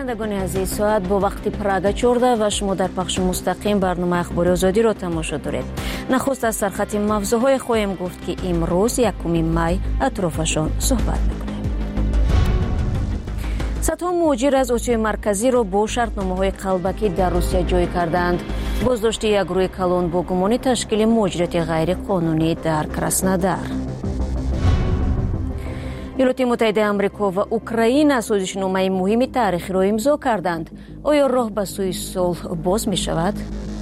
شنوندگان عزیز، ساعت با وقت پراگا 14 و شما در پخش مستقیم برنامه اخبار آزادی را تماشا دارید. نخست از سرخط موضوعهای خواهیم گفت که امروز 1 می اطرافشان صحبت میکنیم. صدها مهاجر از آسیای مرکزی را با شرطنامه‌های قلبکی در روسیه جای کردند. بازداشت یک گروه کلان با گمان تشکیل مهاجرت غیر قانونی در کراسنودار. ایالات متحده آمریکا و اوکراین سازشنامه مهم تاریخی را امضا کردند. آیا راه به سوی صلح باز می شود؟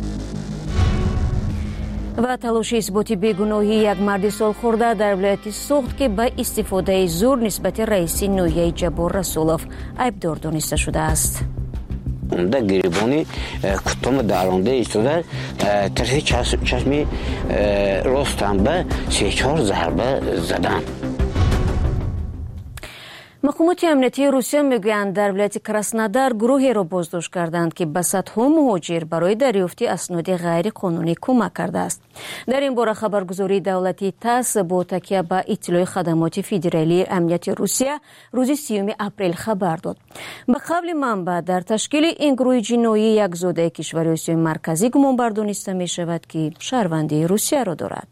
و تلاش اثبات بیگناهی یک مرد سالخورده در ولایت سوخت که به استفاده زور نسبت رئیس نوحیه جبار رسولوف عیبدار دانسته شده است. اونده گریبانی کتم درونده ایستاده طرح چشمی راستم به 3-4 ضربه زدن. مقامات امنیتی روسیه میگویند در ولایت کراسنودار گروهی را بازداشت کردند که به صدها مهاجر برای دریافت اسناد غیر قانونی کمک کرده است. در این باره خبرگزاری دولتی تاس با تکیه به اطلاع خدمات فدرالی امنیت روسیه روز 30 اپریل خبر داد. به قول منبع در تشکیل این گروه جنایی یک زاده کشور آسیای مرکزی گمانبر دانسته می شود که شهروندی روسیه را دارد.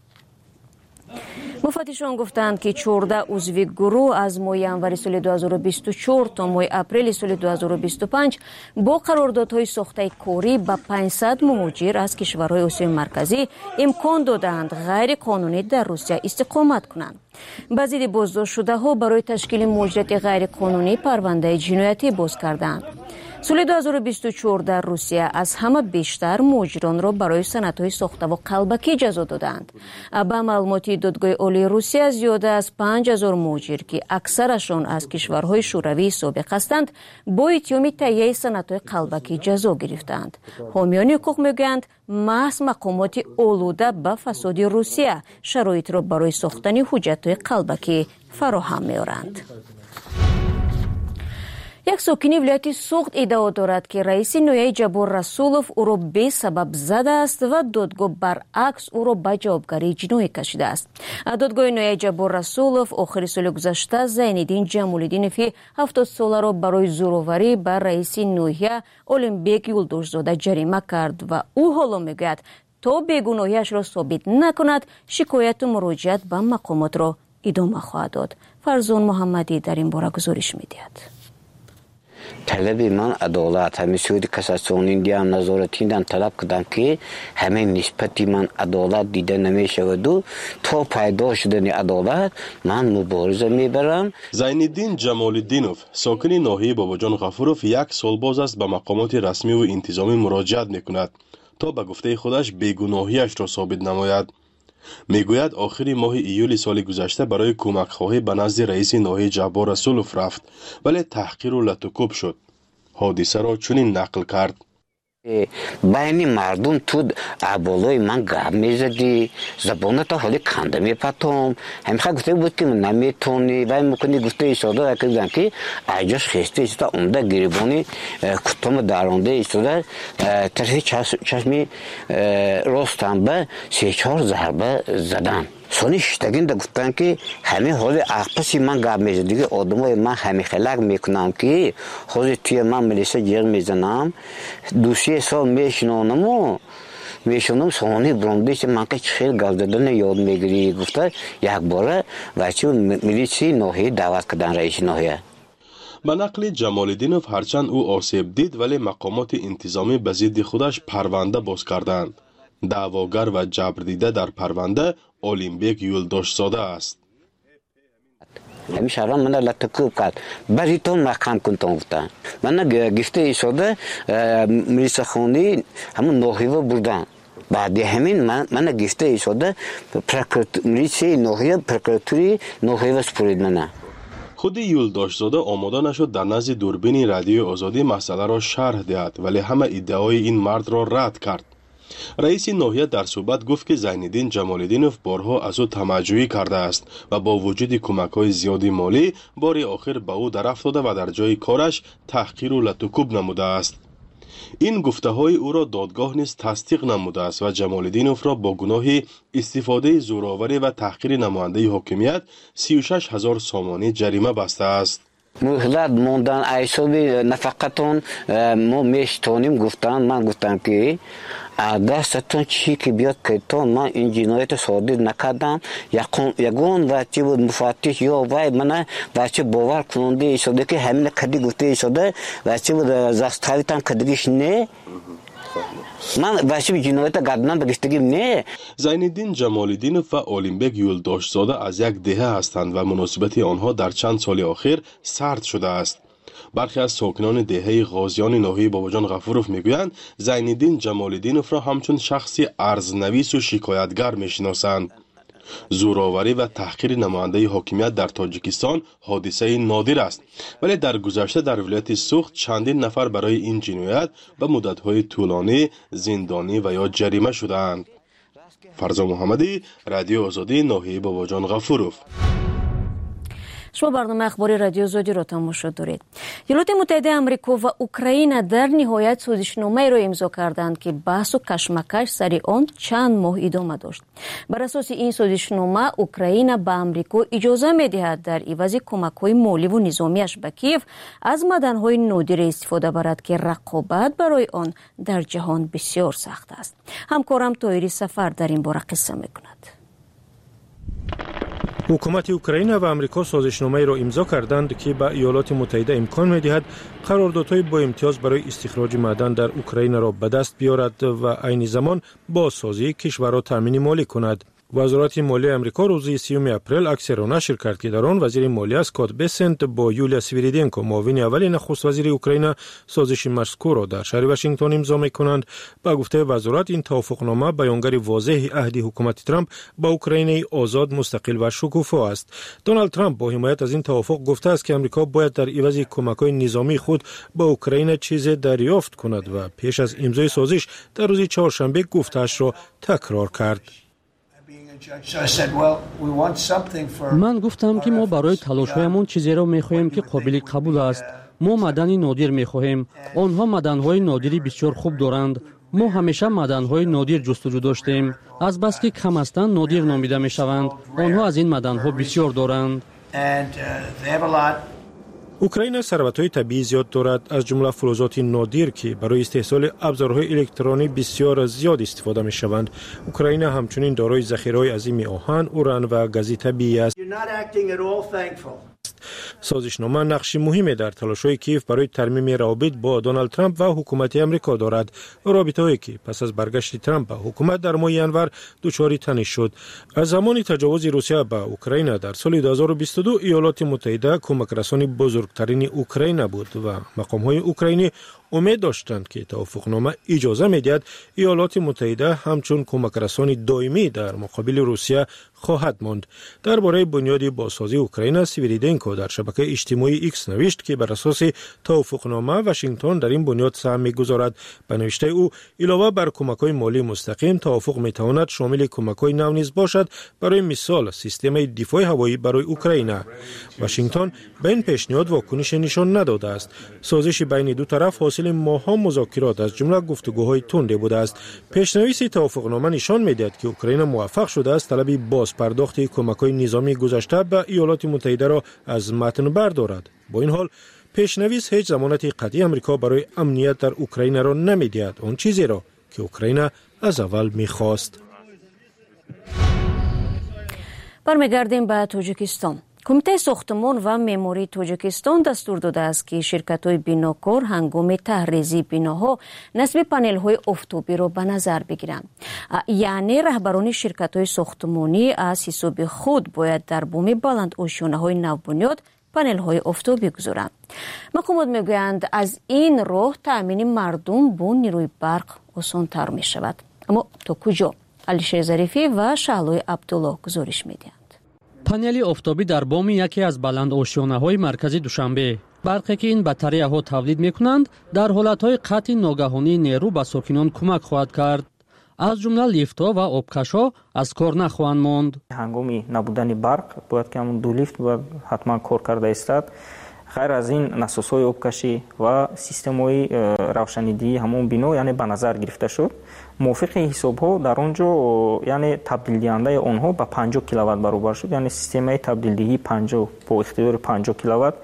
مفتشان گفتند که 14 عضو گروه از ماه ینوری سال 2024 تا ماه اپریل سال 2025 با قراردادهای ساخته کاری به 500 مهاجر از کشورهای آسیای مرکزی امکان دادند غیر قانونی در روسیه استقامت کنند. بعضی بازداشت شده ها برای تشکیل مهاجرت غیر قانونی پرونده جنایتی باز کردند. سال 2024 در روسیه از همه بیشتر مهاجران را برای سندهای ساخته و قلبکی جزا دادند. به معلومات دادگاه عالی روسیه زیاده از 5000 مهاجر که اکثرشان از کشورهای شوروی سابق هستند با اتهام تهیه سندهای قلبکی جزا گرفتند. حامیان حقوق میگویند محض مقامات آلوده به فساد روسیه شرایط را برای ساختن حجت‌های قلبکی فراهم می‌آورند. یک ساکن ولایت سوخت ادعا دارد که رئیس نوحیه جبار رسولوف او را بی سبب زده است و دادگاه برعکس او را به جوابگری جنایی کشیده است. دادگاه نوحیه جبار رسولوف آخر سال گذشته زینالدین جمالدینوفی 70 ساله را برای زورآوری بر رئیس نوحیه اولمبیک یولدوشزاده جریمه کرد و او حالا میگوید تا بیگناهیش را ثابت نکند شکایت و مراجعت به مقامات را ادامه خواهد داد. فرزان محمدی در این باره گزارش می‌دهد. طلب من عدالت همین سود کساسونین دیام نظارتیندن طلب کردم که همین نسبتی من عدالت دیده نمیشه و تا پیدا شدن عدالت من مبارزه میبرم. زینالدین جمالدینوف ساکن ناحیه باباجان غفوروف 1 سال باز است به مقامات رسمی و انتظامی مراجعت میکند تا به گفته خودش بیگناهیش را ثابت نماید. میگوید آخر ماه ایول سال گذشته برای کمک خواهی به نزد رئیس ناحیه جبار رسولوف رفت ولی تحقیر و لطوکوب شد. حادثه را چنین نقل کرد: بین مردم تو ابالای من گپ میزدی، زبانت حالی کنده میپتم، همیشه گفته بود که من نمیتونی و میکنی گفته ایستاده کردن که ایجاش خسته ایستا عمده گریبانی کتم درونده ایستاده طرح چشمی راستم به 3-4 ضربه زدن. سونی شتگین دا گفتن که همه حال اقپسی من گپ میزدی که آدمای من همه خلق میکنم که حال توی من ملیسه جیغ میزنم 2-3 سال میشونم سونی برونده که من که خیلی گپ زدن یاد میگیری. گفته یک باره بچه ملیسی ناحیه دعوت کردن رئیس ناحیه. به نقل جمالدینوف هرچند او آسیب دید ولی مقامات انتظامی به ضد خودش پرونده باز کردند. دعواگر و جبردیده در پرونده اولمبیک یولدوشزاده است. همین شهران من لطکوب کرد بری تو مقام کنتم گفتن من گفته ایستاده ملیسه خونی همون ناحیه بردن بعد همین من گفته ایستاده ملیسه ناحیه پرکراتوری ناحیه سپرید منه. خود یولدوشزاده آماده نشد در نزد دوربین رادیو آزادی مسئله را شرح دهد ولی همه ادعای این مرد را رد کرد. رئیس ناحیه در صحبت گفت که زینالدین جمالدینوف بارها از او تمجید کرده است و با وجود کمک‌های زیادی مالی بار آخر به او در افتاده و در جای کارش تحقیر و لطوکوب نموده است. این گفته‌های او را دادگاه نیز تصدیق نموده است و جمالدینوف را با گناه استفاده زورآوری و تحقیر نماینده حاکمیت 36,000 سامانی جریمه بسته است. مهلت موندن ایسابی نفقتون ما میشتونیم من گفتم که دستتون چی که بیاد کتون من این جنایت صادر نکردم یگون بچه بود مفتش یا وای من بچه باور کننده شده که همین کدی گفته شده بچه بود زستاویتم کدیش نه من بچه جنایت کردم بگشتگیم نه. زینالدین جمال‌الدین و اولینبک یولداشتزاده از یک دهه هستند و مناسبت آنها در چند سال اخیر سرد شده است. برخی از ساکنان دهه غازیان ناحیه باباجان غفوروف میگویند زینالدین جمال‌الدینوف را همچون شخصی ارزنویس و شکایتگر میشناسند. زوراوری و تحقیر نماینده حاکمیت در تاجیکستان حادثه نادر است، ولی در گذشته در ولایت سوخت چندین نفر برای این جنایت به مدت‌های طولانی زندانی و یا جریمه شدند. فرزا محمدی، رادیو آزادی، ناحیه باباجان غفوروف. شما برنامه اخباری رادیو آزادی را تماشا دارید. ایالات متحده آمریکا و اوکراین در نهایت سازشنامه‌ای را امضا کردند که بحث و کشمکش سر آن چند ماه ادامه داشت. بر اساس این سازشنامه اوکراین به آمریکا اجازه می‌دهد در عوض کمک‌های مالی و نظامیش به کیف از معدن‌های نادر استفاده برد که رقابت برای آن در جهان بسیار سخت است. همکارم طاهری سفر در این باره قصه می‌کند. حکومت اوکراین و آمریکا سازشنامه‌ای را امضا کردند که به ایالات متحده امکان می‌دهد قراردادهای با امتیاز برای استخراج معدن در اوکراین را به دست بیارد و عین زمان بازسازی کشورها تامین مالی کند. وزارت مالی آمریکا روز 30 اپریل عکسی را نشر کرد که در آن وزیر مالیه اسکات بسنت با یولیا سویریدنکو معاون اول نخست وزیر اوکراین سازش مذکور را در شهر واشنگتن امضا می‌کنند. با گفته وزارت این توافقنامه بیانگر واضح عهد حکومت ترامپ با اوکراین آزاد، مستقل و شکوفا است. دونالد ترامپ با حمایت از این توافق گفته است که آمریکا باید در عوض کمک‌های نظامی خود با اوکراین چیزی دریافت کند و پیش از امضای سازش در روز چهارشنبه گفته‌اش را تکرار کرد. من گفتم که ما برای تلاش‌هایمان چیزی را می‌خواهیم که قابل قبول است. ما معدن نادر می‌خواهیم. آنها معدن‌های نادری بسیار خوب دارند. ما همیشه معدن‌های نادر جستجو داشتیم. از بس که کم هستند نادر نامیده می‌شوند. آنها از این معدن‌ها بسیار دارند. اوکراین ثروت‌های طبیعی زیاد دارد، از جمله فلزات نادر که برای استحصال ابزارهای الکترونی بسیار زیاد استفاده می‌شوند. اوکراین همچنین دارای ذخیره‌های عظیم آهن، اوران و گاز طبیعی است. سازشنامه نقش مهمی در تلاش‌های کیف برای ترمیم روابط با دونالد ترامپ و حکومت آمریکا دارد. رابطه‌ای که پس از برگشت ترامپ به حکومت در ماه ژانویه دچار تنش شد. از زمان تجاوز روسیه به اوکراین در سال 2022 ایالات متحده کمک‌رسان بزرگترین اوکراین بود و مقام‌های اوکراینی امید داشتند که توافقنامه اجازه می‌دهد ایالات متحده همچون کمک‌رسان دائمی در مقابل روسیه خواهد ماند. درباره بنیاد بازسازی اوکراین سویریدنکو در شبکه اجتماعی ایکس نوشت که بر اساس توافقنامه واشنگتن در این بنیاد سهم می‌گذارد. به نوشته او علاوه بر کمک‌های مالی مستقیم توافق می‌تواند شامل کمک‌های نو نیز باشد، برای مثال سیستم دفاع هوایی برای اوکراین. واشنگتن به این پیشنهاد واکنش نشان نداده است. سازش بین دو طرف حاصل ماه‌ها مذاکرات از جمله گفتگوهای تند بوده است. پیشنویس توافقنامه نشان می‌دهد که اوکراین موفق شده است طلب بازپرداخت کمک‌های نظامی گذشته به ایالات متحده را از متن بردارد. با این حال پیشنویس هیچ ضمانت قطعی آمریکا برای امنیت در اوکراین را نمی‌دهد، آن چیزی را که اوکراین از اول می‌خواست. برمیگردیم به تاجیکستان. کمیته ساختمان و معماری تاجیکستان دستور داده است که شرکت‌های بناکار هنگام طرحریزی بناها نصب پانل‌های آفتابی را به نظر بگیرند. یعنی رهبران شرکت‌های ساختمانی از حساب خود باید در بام بلند آشیانه‌های نوبنیاد پانل‌های آفتابی گذارند. مقامات میگویند از این راه تأمین مردم با نیروی برق آسان‌تر می‌شود. اما تا کجا؟ علیشه ظریفی و شعلوی عبدالله گزارش می‌دهند. پانلی آفتابی در بام یکی از بلند آشیانه‌های مرکزی دوشنبه. برقی که این باتری‌ها تولید می‌کنند در حالت‌های قطع ناگهانی نیرو به ساکنان کمک خواهد کرد. از جمله لیفت‌ها و آبکش‌ها از کار نخواهند ماند. هنگام نبودن برق باید که همون دو لیفت باید حتما کار کرده استاد. غیر از این نسوس‌های آبکشی و سیستم‌های روشنیدهی همون بنا یعنی به نظر گرفته شد. موافق حساب‌ها در اونجا یعنی تبدیل دهنده آنها به 50 کیلووات برابر شد، یعنی سیستم تبدیل دهی 50 با اختیار 50 کیلووات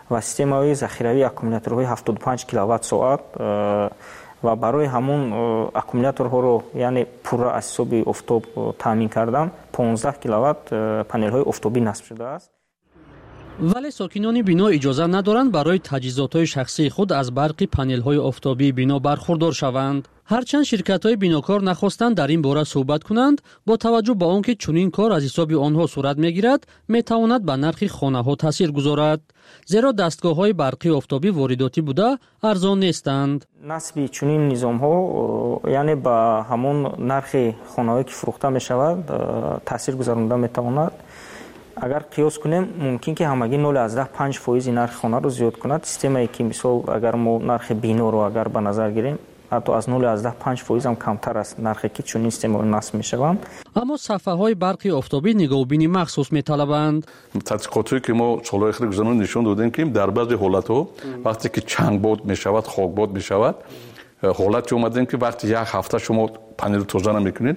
ва системаи захиравии аккумуляторҳои 75 киловатт соат ва барои ҳамун аккумуляторҳоро яъне пурра аз ҳисоби офтоб таъмин кардан 15 киловатт панелҳои офтобӣ насб шудааст. вале сокинони бино иҷоза надоранд барои таҷҳизотҳои шахсии худ аз барқи панелҳои офтобии бино бархурдор шаванд. ҳарчанд ширкатҳои бинокор нахостанд дар ин бора суҳбат кунанд, бо таваҷҷӯҳ ба он ки чунин кор аз ҳисоби онҳо сурат мегирад, метавонад ба нархи хонаҳо таъсир гузорад. зеро дастгоҳҳои барқи офтобӣ воридотӣ буда арзон нестанд. насби чунин низомҳо яъне ба ҳамон нархи хонаҳое ки фурӯхта мешавад таъсир гузаронда метавонад. агар қиёс кунем мумкин ки ҳамагӣ 0.5% нархи хонаро зиёд кунад. системае ки мисол агар мо нархи биноро агар ба назар гирем ҳатто аз 0.5% ҳам камтар аст нархе ки чунин системаҳо насб мешаванд. аммо сафҳаҳои барқи офтобӣ нигоҳубини махсус металабанд. тадқиқотҳое ки мо солҳои ахири гузаронида нишон додем ки дар баъзе ҳолатҳо вақте ки чангбод мешавад, хокбод мешавад, ҳолате омадем ки вақти як ҳафта шумо панелро тоза намекунед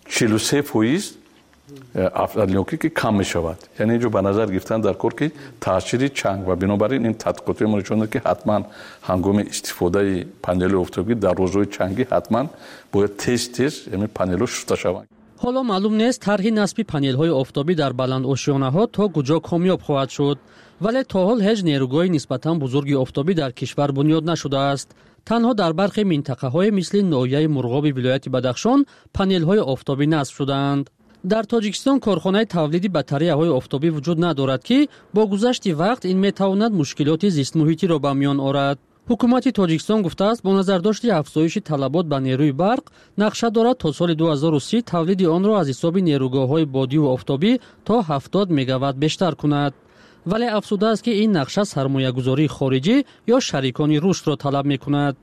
43% афзалиёки ки кам мешавад. яъне инҷо ба назар гирифтан дар кор ки таъсири чанг ва бинобар ин тадқиқотҳои мо нишон дод ки ҳатман ҳангоми истифодаи панелҳои офтобӣ дар рӯзҳои чангӣ ҳатман бояд тез яъне панелҳо шуста шаванд. ҳоло маълум нест тарҳи насби панелҳои офтобӣ дар баландошиёнаҳо то куҷо комёб хоҳад шуд, вале то ҳол ҳеҷ нерӯгоҳи нисбатан бузурги офтобӣ дар кишвар бунёд нашудааст. танҳо дар бархи минтақаҳое мисли ноҳияи Мурғоби вилояти Бадахшон панелҳои офтобӣ насб шудаанд. дар Тоҷикистон корхонаи тавлиди батареяҳои офтобӣ вуҷуд надорад ки бо гузашти вақт ин метавонад мушкилоти зистмуҳитиро ба миён орад. ҳукумати Тоҷикистон гуфтааст бо назардошти афзоиши талабот ба нерӯи барқ нақша дорад то соли 2030 тавлиди онро аз ҳисоби нерӯгоҳҳои бодию офтобӣ то 70 мегаватт бештар кунад. вале афсудааст ки ин нақша сармоягузории хориҷӣ ё шарикони рушдро талаб мекунад.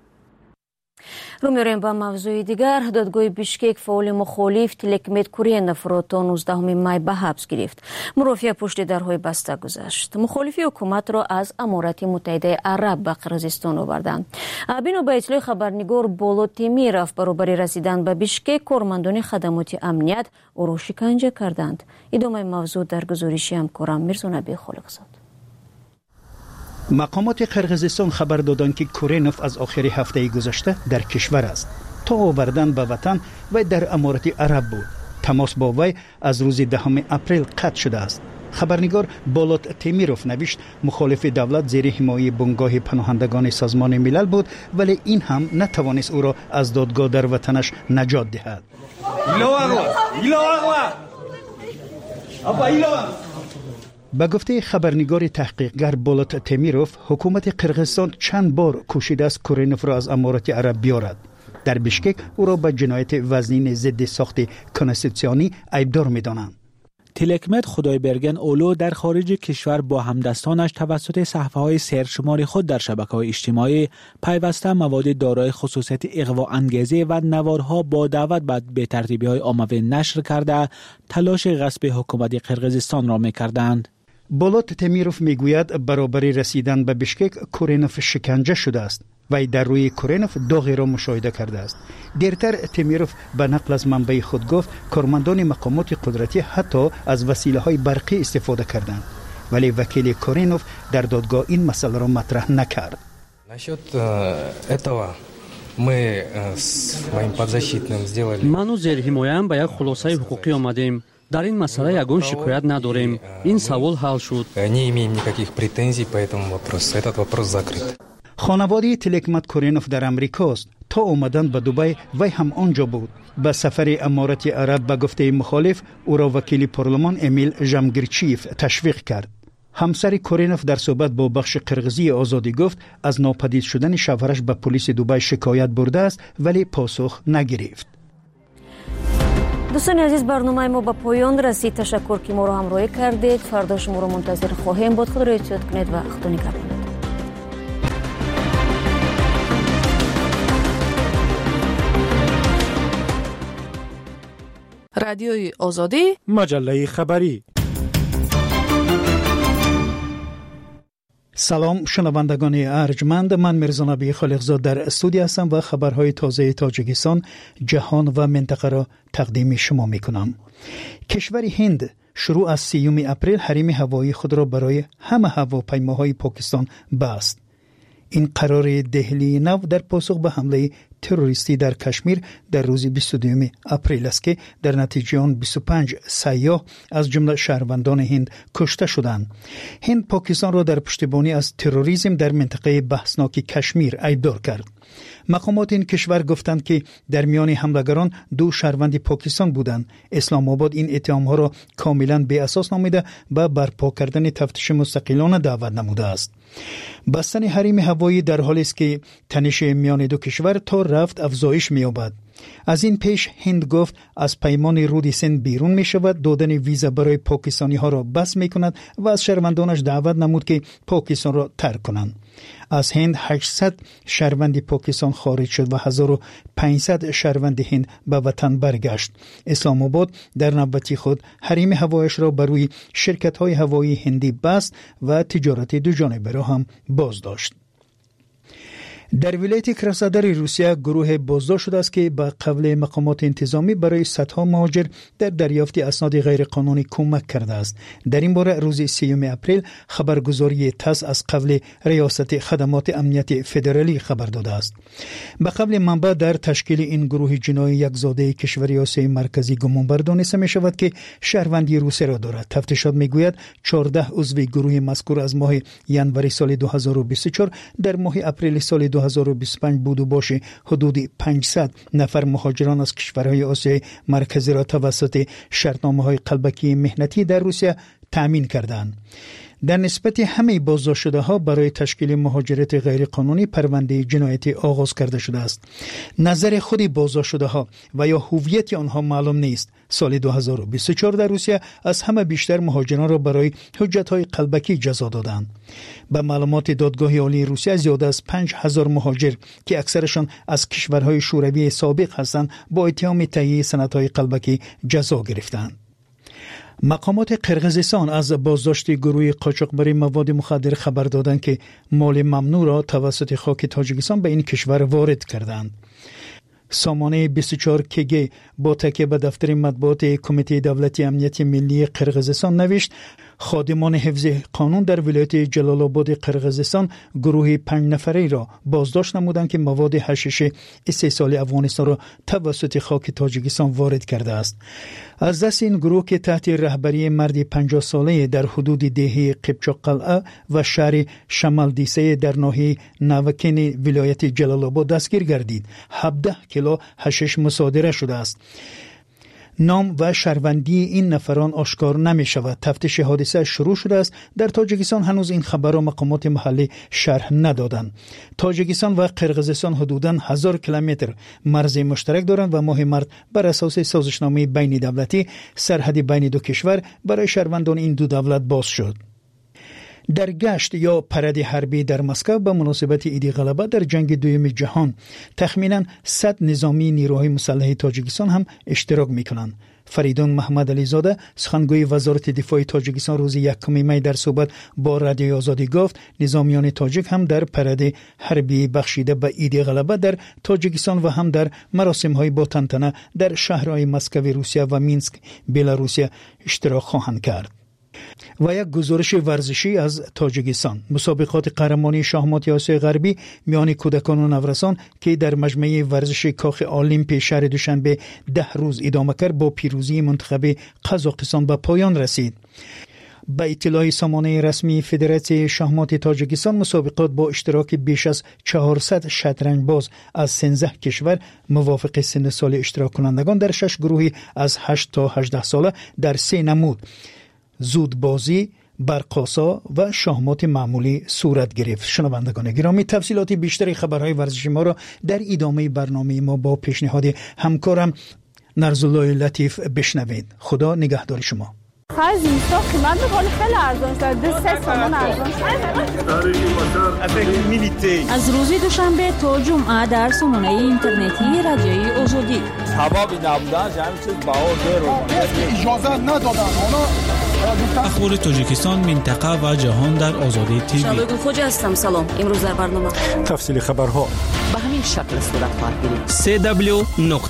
рӯ меорем ба мавзӯи дигар. додгоҳи Бишкек фаъоли мухолиф Тилекмет Куреновро то 19 май ба ҳабс гирифт. мурофиа пушти дарҳои баста гузашт. мухолифи ҳукуматро аз Аморати Муттаҳидаи Араб ба Қирғизистон оварданд. бино ба иттилои хабарнигор Боло Темиров, баробари расидан ба Бишкек кормандони хадамоти амният ӯро шиканҷа карданд. идомаи мавзӯъ дар гузориши ҳамкорам Мирзонаби Холиқзод. мақомоти қирғизистон хабар доданд ки Куренов аз охири ҳафтаи гузашта дар кишвар аст. то овардан ба ватан вай дар Аморати Араб буд. тамос бо вай аз рӯзи 10 апрел қатъ шудааст. хабарнигор Болот Темиров навишт мухолифи давлат зери ҳимояи бунгоҳи паноҳандагони созмони милал буд, вале ин ҳам натавонист ӯро аз додгоҳ дар ватанаш наҷот диҳад. ба гуфтаи хабарнигори таҳқиқгар Болот Темиров, ҳукумати Қирғизистон чанд бор кӯшидааст Куреновро аз Аморати Араб биёрад. дар Бишкек ӯро ба ҷинояти вазнини зидди сохти конститутсионӣ айбдор медонанд. تیلکمت خدایبرگن اولو در خارج کشور با همدستانش توسط صفحه‌های سرشمار خود در شبکه‌های اجتماعی پیوسته مواد دارای خصوصیت اغواء‌انگیزی و نوارها با دعوت به ترتیبی‌های عامه نشر کرده تلاش غصب حکومت قرقیزستان را می‌کردند. بولوت تمیروف میگوید برابری رسیدن به بشکک کورنوف شکنجه شده است. وی در روی کورنوف داغی را مشاهده کرده است. دیرتر تمیروف به نقل از منبع خود گفت کارمندان مقامات قدرتی حتی از وسیله‌های برقی استفاده کردند. ولی وکیل کورنوف در دادگاه این مسئله را مطرح نکرد. Насчет этого мы с моим подзащитным сделали. Ману зерҳимоям ба як хулосаи ҳуқуқӣ омадем. Дар ин масъала ягон шикоят надорем. Ин савол ҳал шуд. Не имеем никаких претензий по этому вопросу. Этот вопрос закрыт. خانواده تیلکمت کورنوف در امریکاست. تا اومدن به دبی وی هم آنجا بود. به سفر امارات عرب به گفته مخالف او را وکیل پارلمان امیل ژمگیرچیف تشویق کرد. همسر کورنوف در صحبت با بخش قرغیزی آزادی گفت از ناپدید شدن شوهرش به پلیس دبی شکایت برده است ولی پاسخ نگرفت. دوستان عزیز برنامه ما به پایان رسید. تشکر که ما را همراهی کردید. فردا شما را منتظر خواهیم بود. خود را احتیاط کنید و خدا نگهدار. رادیوی آزادی مجله خبری سلام شنوندگان ارجمند، من میرزا نبی خالقزاد در استودیو هستم و خبرهای تازه تاجیکستان، جهان و منطقه را تقدیم شما میکنم. کشور هند شروع از 30 اپریل حریم هوایی خود را برای همه هواپیماهای پاکستان بست. این قرار دهلی نو در پاسخ به حمله تروریستی در کشمیر در روز 22 اپریل است که در نتیجه آن 25 سیاح از جمله شهروندان هند کشته شدند. هند پاکستان را در پشتیبانی از تروریسم در منطقه بحثناک کشمیر ایبدار کرد. مقامات این کشور گفتند که در میان حملگران 2 شهروند پاکستان بودند. اسلام آباد این اتهامها را کاملا بی اساس نامیده و برپا کردن تفتیش مستقلانه دعوت نموده است. بستن حریم هوایی در حالی است که تنش میان دو کشور تا رفت افزایش می‌یابد. از این پیش هند گفت از پیمان رود سند بیرون می شود، دادن ویزا برای پاکستانی ها را بس می کند و از شهروندانش دعوت نمود که پاکستان را ترک کنند. از هند 800 شهروند پاکستان خارج شد و 1500 شهروند هند به وطن برگشت. اسلام آباد در نوبت خود حریم هوایش را بر روی شرکت های هوایی هندی بست و تجارت دو جانبه را هم باز داشت. در ولایت کراسادر روسیه گروه بازداشت شده است که به قبل مقامات انتظامی برای صدها مهاجر در دریافت اسناد غیرقانونی کمک کرده است. در این باره روز 30 اپریل خبرگزاری تاس از قبل ریاست خدمات امنیت فدرالی خبر داده است. به قبل منبع در تشکیل این گروه جنایی یک زاده کشور آسیای مرکزی گمانبر دانسته می شود که شهروندی روسیه را دارد. تفتیشات می گوید 14 عضو گروه مذکور از ماه ینوری سال 2024 در ماه اپریل سال 2025 بود و باشه حدود 500 نفر مهاجران از کشورهای آسیای مرکزی را توسط شرطنامه‌های قلبکی مهنتی در روسیه تأمین کردند. در نسبت همه بازداشت شده ها برای تشکیل مهاجرت غیر قانونی پرونده جنایتی آغاز کرده شده است. نظر خود بازداشت شده ها و یا هویت آنها معلوم نیست. سال 2024 در روسیه از همه بیشتر مهاجران را برای حجت های قلبکی جزا دادند. به معلومات دادگاه عالی روسیه زیاده از 5000 مهاجر که اکثرشان از کشورهای شوروی سابق هستند با اتهام تهیه سندهای قلبکی جزا گرفتند. مقامات قرقیزستان از بازداشت گروه قاچاقبری مواد مخدر خبر دادند که مال ممنوع را توسط خاک تاجیکستان به این کشور وارد کردند. سامانه 24 کگ با تکیه به دفتر مطبوعات کمیته دولتی امنیت ملی قرقیزستان نوشت خادمان حفظ قانون در ولایت جلال آباد قرقیزستان گروه 5 نفره را بازداشت نمودند که مواد حشیش استحصال افغانستان را توسط خاک تاجیکستان وارد کرده است. از دست این گروه که تحت رهبری مردی 50 ساله در حدود دهه قبچاق قلعه و شهر شمال دیسه در ناحیه نوکن ولایت جلال آباد دستگیر گردید. 17 کیلو حشیش مصادره شده است. نام و شهروندی این نفران آشکار نمی شود. تفتیش حادثه شروع شده است. در تاجیکستان هنوز این خبر را مقامات محلی شرح ندادند. تاجیکستان و قرقیزستان حدوداً 1000 کیلومتر مرز مشترک دارند و ماه مارس بر اساس سازشنامه بین دولتی سرحد بین دو کشور برای شهروندان این دو دولت باز شد. در گشت یا پرد حربی در مسکو به مناسبت عید غلبه در جنگ دوم جهان تخمینا 100 نظامی نیروهای مسلح تاجیکستان هم اشتراک می‌کنند. فریدون محمد علی زاده سخنگوی وزارت دفاع تاجیکستان روز 1 می در صحبت با رادیو آزادی گفت نظامیان تاجیک هم در پرد حربی بخشیده به عید غلبه در تاجیکستان و هم در مراسم‌های با تنتنه در شهرهای مسکو روسیه و مینسک بلاروسیه اشتراک خواهند کرد. و یک گزارش ورزشی از تاجیکستان. مسابقات قهرمانی شاهمات آسیای غربی میان کودکان و نورسان که در مجمع ورزش کاخ المپی شهر دوشنبه 10 روز ادامه کرد با پیروزی منتخب قزاقستان به پایان رسید. به اطلاع سامانه رسمی فدراسیون شاهمات تاجیکستان مسابقات با اشتراک بیش از 400 شطرنج باز از 13 کشور موافق سن سال اشتراک کنندگان در 6 گروهی از 8 تا 18 ساله در 3 نمود زودبازی، برقاسا و شاهمات معمولی صورت گرفت. شنوندگان گرامی تفصیلات بیشتر خبرهای ورزشی ما را در ادامه برنامه ما با پیشنهاد همکارم نرزالله لطیف بشنوید. خدا نگهدار شما. آخر زمستان قیمت میکنه خیلی ارزان شد 3 تومان ارزان شد. از روز دوشنبه تا جمعه در سامانه اینترنتی رادیوی آزادی حبابی نبودن همین چیز بهار اجازه ندادن اخبار تاجیکستان، منطقه و جهان در آزادی تیوی. شبگون خوجا هستم. سلام. امروز در برنامه تفصیل خبرها به همین شکل صورت خواهد گرفت.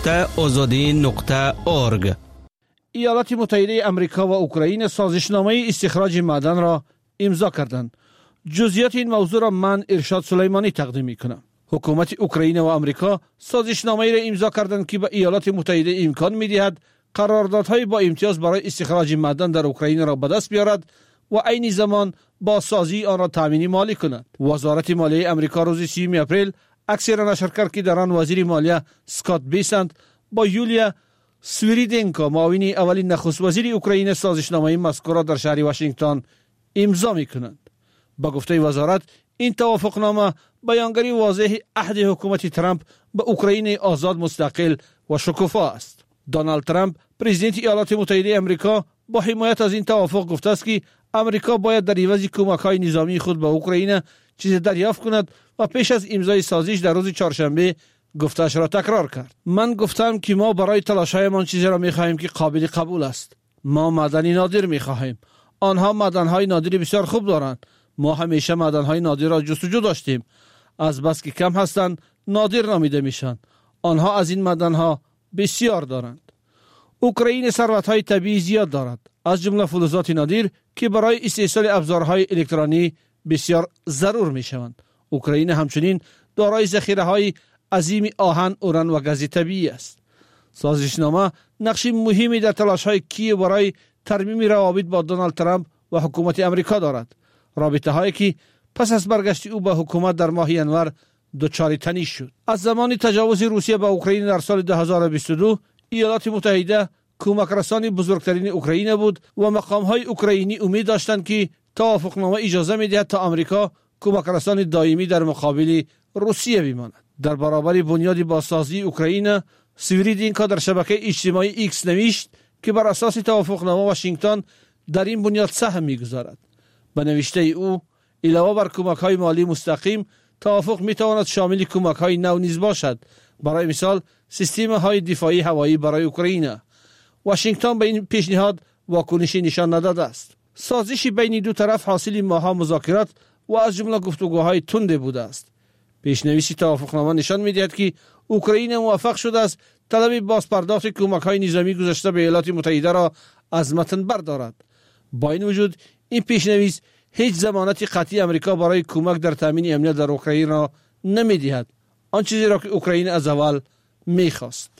www.azadi.org. ایالات متحده آمریکا و اوکراین سازشنامه استخراج معدن را امضا کردند. جزئیات این موضوع را من ارشاد سلیمانی تقدیم می‌کنم. حکومت اوکراین و آمریکا سازشنامه‌ای را امضا کردند که به ایالات متحده امکان می‌دهد قراردادهای با امتیاز برای استخراج معدن در اوکراین را به دست بیارد و عین زمان با سازی آن را تامین مالی کند. وزارت مالیه آمریکا روز 30 اپریل عکسی را نشر کرد که در آن وزیر مالیه اسکات بیسنت با یولیا سویریدنکو معاون اولین نخست وزیر اوکراین سازشنامه مذکور را در شهر واشنگتن امضا می‌کنند. با گفته وزارت این توافقنامه بیانگری واضح عهد حکومت ترامپ به اوکراین آزاد، مستقل و شکوفا است. دونالد ترامپ پرزیدنت ایالات متحده آمریکا با حمایت از این توافق گفته است که آمریکا باید در عوض کمک‌های نظامی خود به اوکراین چیزی دریافت کند و پیش از امضای سازش در روز چهارشنبه گفته‌اش را تکرار کرد. من گفتم که ما برای تلاش‌هایمان چیزی را می‌خواهیم که قابل قبول است. ما معدنی نادر می‌خواهیم. آنها معدن‌های نادری بسیار خوب دارند. ما همیشه معدن‌های نادر را جستجو داشتیم. از بس که کم هستند نادر نامیده میشن. آنها از این معدن‌ها بسیار دارند. اوکراین ثروت‌های طبیعی زیاد دارد، از جمله فلزات نادر که برای استحصال ابزارهای الکترونی بسیار ضرور می‌شوند. اوکراین همچنین دارای ذخیره‌های عظیم آهن، اوران و گاز طبیعی است. سازشنامه نقش مهمی در تلاش‌های کیو برای ترمیم روابط با دونالد ترامپ و حکومت آمریکا دارد. رابطه‌هایی که پس از برگشت او به حکومت در ماه ژانویه دچار تنش شد. از زمان تجاوز روسیه به اوکراین در سال 2022 ایالات متحده کمک رسان بزرگترین اوکراین بود و مقام‌های اوکراینی امید داشتند که توافقنامه اجازه می‌دهد تا آمریکا کمک رسان دائمی در مقابل روسیه بماند. در برابر بنیاد بازسازی اوکراین، سویریدنکو در شبکه اجتماعی ایکس نوشت که بر اساس توافقنامه واشنگتن در این بنیاد سهم می‌گذارد. به نوشته او علاوه بر کمک‌های مالی مستقیم، توافق می‌تواند شامل کمک‌های نو نیز باشد. برای مثال سیستم‌های دفاعی هوایی برای اوکراین. واشنگتن به این پیشنهاد واکنشی نشان نداده است. سازش بین دو طرف حاصل ماه‌ها مذاکرات و از جمله گفتگوهای تند بوده است. پیش‌نویس توافقنامه نشان می‌دهد که اوکراین موفق شده است طلب بازپرداخت کمک‌های نظامی گذشته به ایالات متحده را از متن بردارد. با این وجود این پیش‌نویس هیچ ضمانت قطعی آمریکا برای کمک در تامین امنیت در اوکراین را نمی‌دهد، آن چیزی را که اوکراین از اول می‌خواست.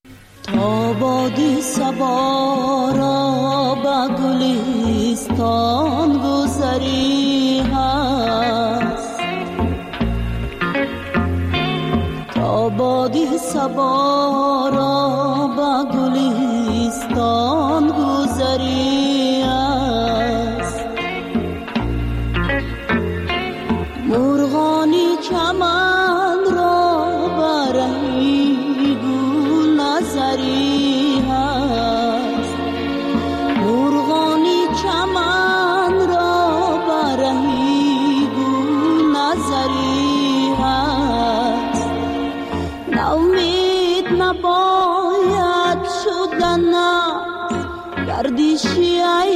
تا بادی صبا را به گلستان گذری هست، تا بادی صبا را به گلستان گذری هست، مرغانی چمن را برای گل نظری هست، مرغانی چمن را برای گل نظری هست. ناامید نباید شدن از گردشی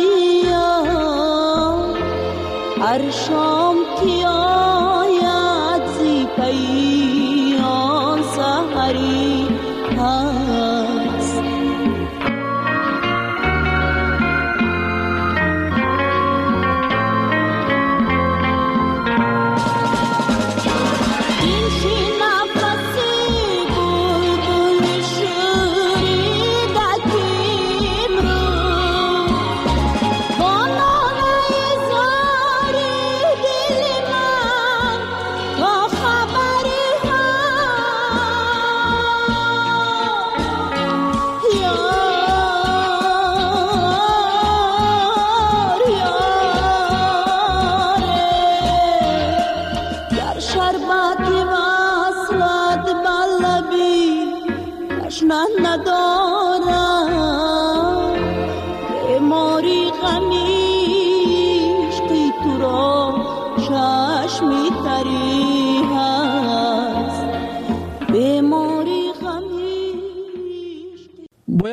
ایام، هر شام که آید زی پیام سحری هست. این شی نفسی بلبل شوریده کیم رو، با ناله زاری دل من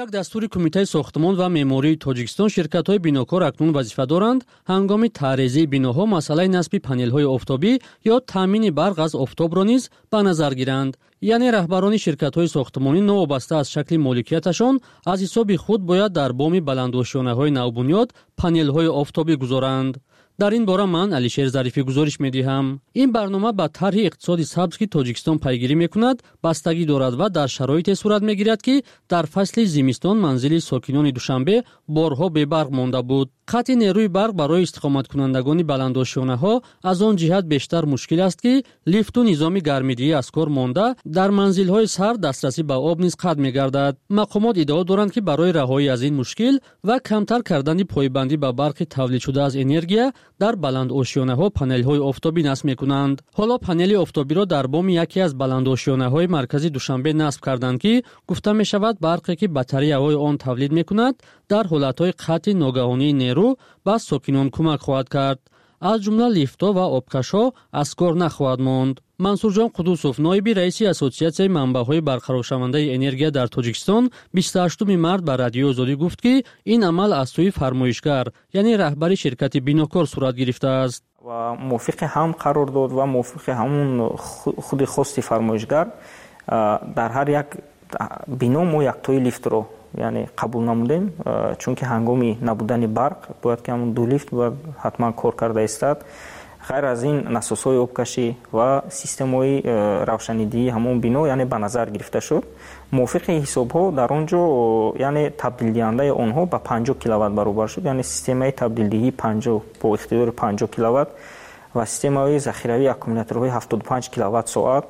як дастури кумитаи сохтмон ва меъмории тоҷикистон ширкатҳои бинокор акнун вазифа доранд ҳангоми таърезии биноҳо масъалаи насби панелҳои офтобӣ ё таъмини барқ аз офтобро низ ба назар гиранд. яъне раҳбарони ширкатҳои сохтмонӣ новобаста аз шакли моликияташон аз ҳисоби худ бояд дар боми баландошиёнаҳои навбунёд панелҳои офтобӣ гузоранд. дар ин бора ман Алишер Зарифӣ гузориш медиҳам. ин барнома ба тарҳи иқтисоди сабз ки Тоҷикистон пайгирӣ мекунад бастагӣ дорад ва дар шароите сурат мегирад ки дар фасли зимистон манзили сокинони Душанбе борҳо бебарқ монда буд. қатъи нерӯи барқ барои истиқоматкунандагони баландошиёнаҳо аз он ҷиҳат бештар мушкил аст ки лифту низоми гармидиҳӣ аз кор монда дар манзилҳои сар дастрасӣ ба об низ қатъ мегардад. мақомот иддао доранд ки барои раҳоӣ аз ин мушкил ва камтар кардани пойбандӣ ба барқи тавлидшуда аз энергия дар баландошиёнаҳо панелҳои офтобӣ насб мекунанд. ҳоло панели офтобиро дар боми яке аз баландошиёнаҳои маркази Душанбе насб карданд ки гуфта мешавад барқе ки батареяҳои он тавлид мекунад дар ҳолатҳои қатъи ногаҳонии нерӯ ба сокинон кӯмак хоҳад кард. аз ҷумла лифтҳо ва обкашҳо аз кор нахоҳад монд. мансурҷон қудусов ноиби раиси ассотсиатсияи манбаъҳои барқароршавандаи энергия дар Тоҷикистон 28 март ба Радиои Озодӣ гуфт ки ин амал аз сӯи фармоишгар яъне раҳбари ширкати бинокор сурат гирифтааст. ва мувофиқи ҳам қарор дод ва мувофиқи ҳамун худи хости фармоишгар дар ҳар як бино мо яктои лифтро яъне қабул намудем, чунки ҳангоми набудани барқ бояд ки ҳамун ду лифт бояд ҳатман кор карда истад. ғайр аз ин насосҳои обкашӣ ва системаи равшанидии ҳамон бино яъне ба назар гирифта шуд. мувофиқи ҳисобҳо дар он ҷо яъне табдилдиҳандаи онҳо ба 50 киловатт баробар шуд, яъне системаи табдилдиҳии 50 бо ихтиёри 50 киловатт ва системаи захиравии аккумуляторҳои 75 киловатт соат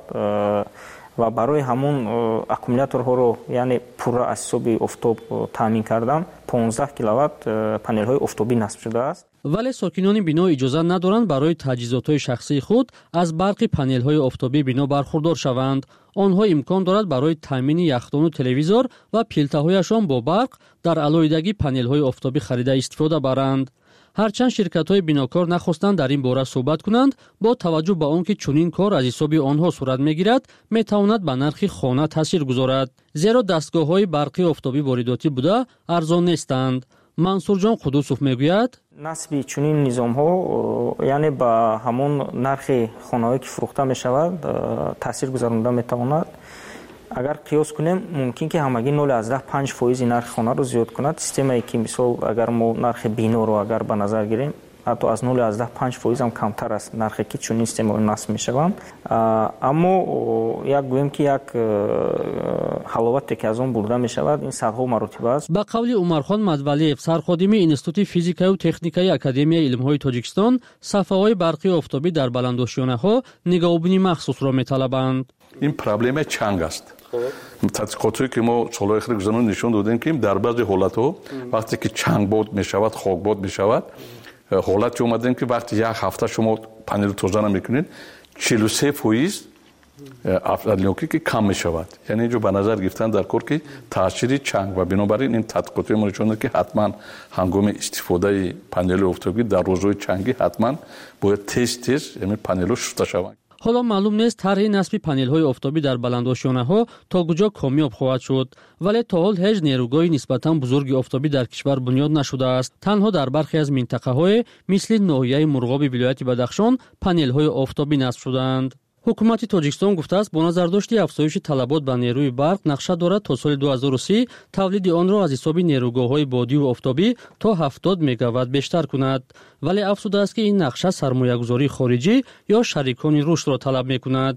ва барои ҳамон аккумуляторҳоро яъне пурра аз ҳисоби офтоб таъмин кардан 15 киловатт панелҳои офтобӣ насб шудааст. вале сокинони бино иҷоза надоранд барои таҷҳизотҳои шахсии худ аз барқи панелҳои офтобии бино бархурдор шаванд. онҳо имкон дорад барои таъмини яхдону телевизор ва пилтаҳояшон бо барқ дар алоҳидагӣ панелҳои офтобӣ харида истифода баранд. ҳарчанд ширкатҳои бинокор нахостанд дар ин бора суҳбат кунанд, бо таваҷҷӯҳ ба он ки чунин кор аз ҳисоби онҳо сурат мегирад метавонад ба нархи хона таъсир гузорад, зеро дастгоҳҳои барқи офтобӣ воридотӣ буда арзон нестанд. мансурҷон қудусов мегӯяд насби чунин низомҳо яъне ба ҳамон нархи хонаҳое ки фурӯхта мешавад таъсир гузаронда метавонад. агар қиёс кунем мумкин ки ҳамагӣ 0.5% нархи хонаро зиёд кунад. системае ки мисол агар мо нархи биноро агар ба назар гирем ҳатто аз 0.5% ҳам камтар аст нархе ки чунин системаҳо насб мешаванд. аммо як гӯем ки як ҳаловате ки аз он бурда мешавад ин садҳо маротиба аст. ба қавли Умархон Мадвалиев, сарходими Институти физикаю техникаи Академияи илмҳои Тоҷикистон, сафҳаҳои барқи офтобӣ дар баландошиёнаҳо нигоҳубини махсусро металабанд. ин проблемаи чанг аст. тадқиқотҳое ки мо солҳои ахири гузашта нишон додем ки дар баъзе ҳолатҳо вақте ки чангбод мешавад, хокбод мешавад, ҳолате омадем ки вақти як ҳафта шумо панелро тоза намекунед 43% афзалиёки ки кам мешавад. яъне инҷо ба назар гирифтан дар кор ки таъсири чанг ва бинобар ин тадқиқотҳои мо нишон дод ки ҳатман ҳангоми истифодаи панели офтобӣ дар рӯзҳои чангӣ ҳатман бояд тез яъне панелҳо шуста шаванд. ҳоло маълум нест тарҳи насби панелҳои офтобӣ дар баландошиёнаҳо то куҷо комёб хоҳад шуд, вале то ҳол ҳеҷ нерӯгоҳи нисбатан бузурги офтобӣ дар кишвар бунёд нашудааст. танҳо дар бархе аз минтақаҳое мисли ноҳияи Мурғоби вилояти Бадахшон панелҳои офтобӣ насб шудаанд. ҳукумати Тоҷикистон гуфтааст бо назардошти афзоиши талабот ба нерӯи барқ нақша дорад то соли 2030 тавлиди онро аз ҳисоби нерӯгоҳҳои бодию офтобӣ то 70 мегаватт бештар кунад. вале афзудааст ки ин нақша сармоягузории хориҷӣ ё шарикони рушдро талаб мекунад.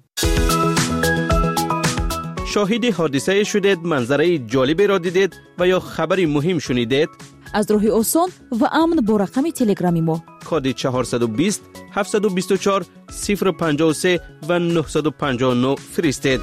шоҳиди ҳодисае шудед, манзараи ҷолиберо дидед ва ё хабари муҳим шунидед? аз роҳи осон ва амн бо рақами телеграми мо коди 420 724 053 ва 959 фиристед.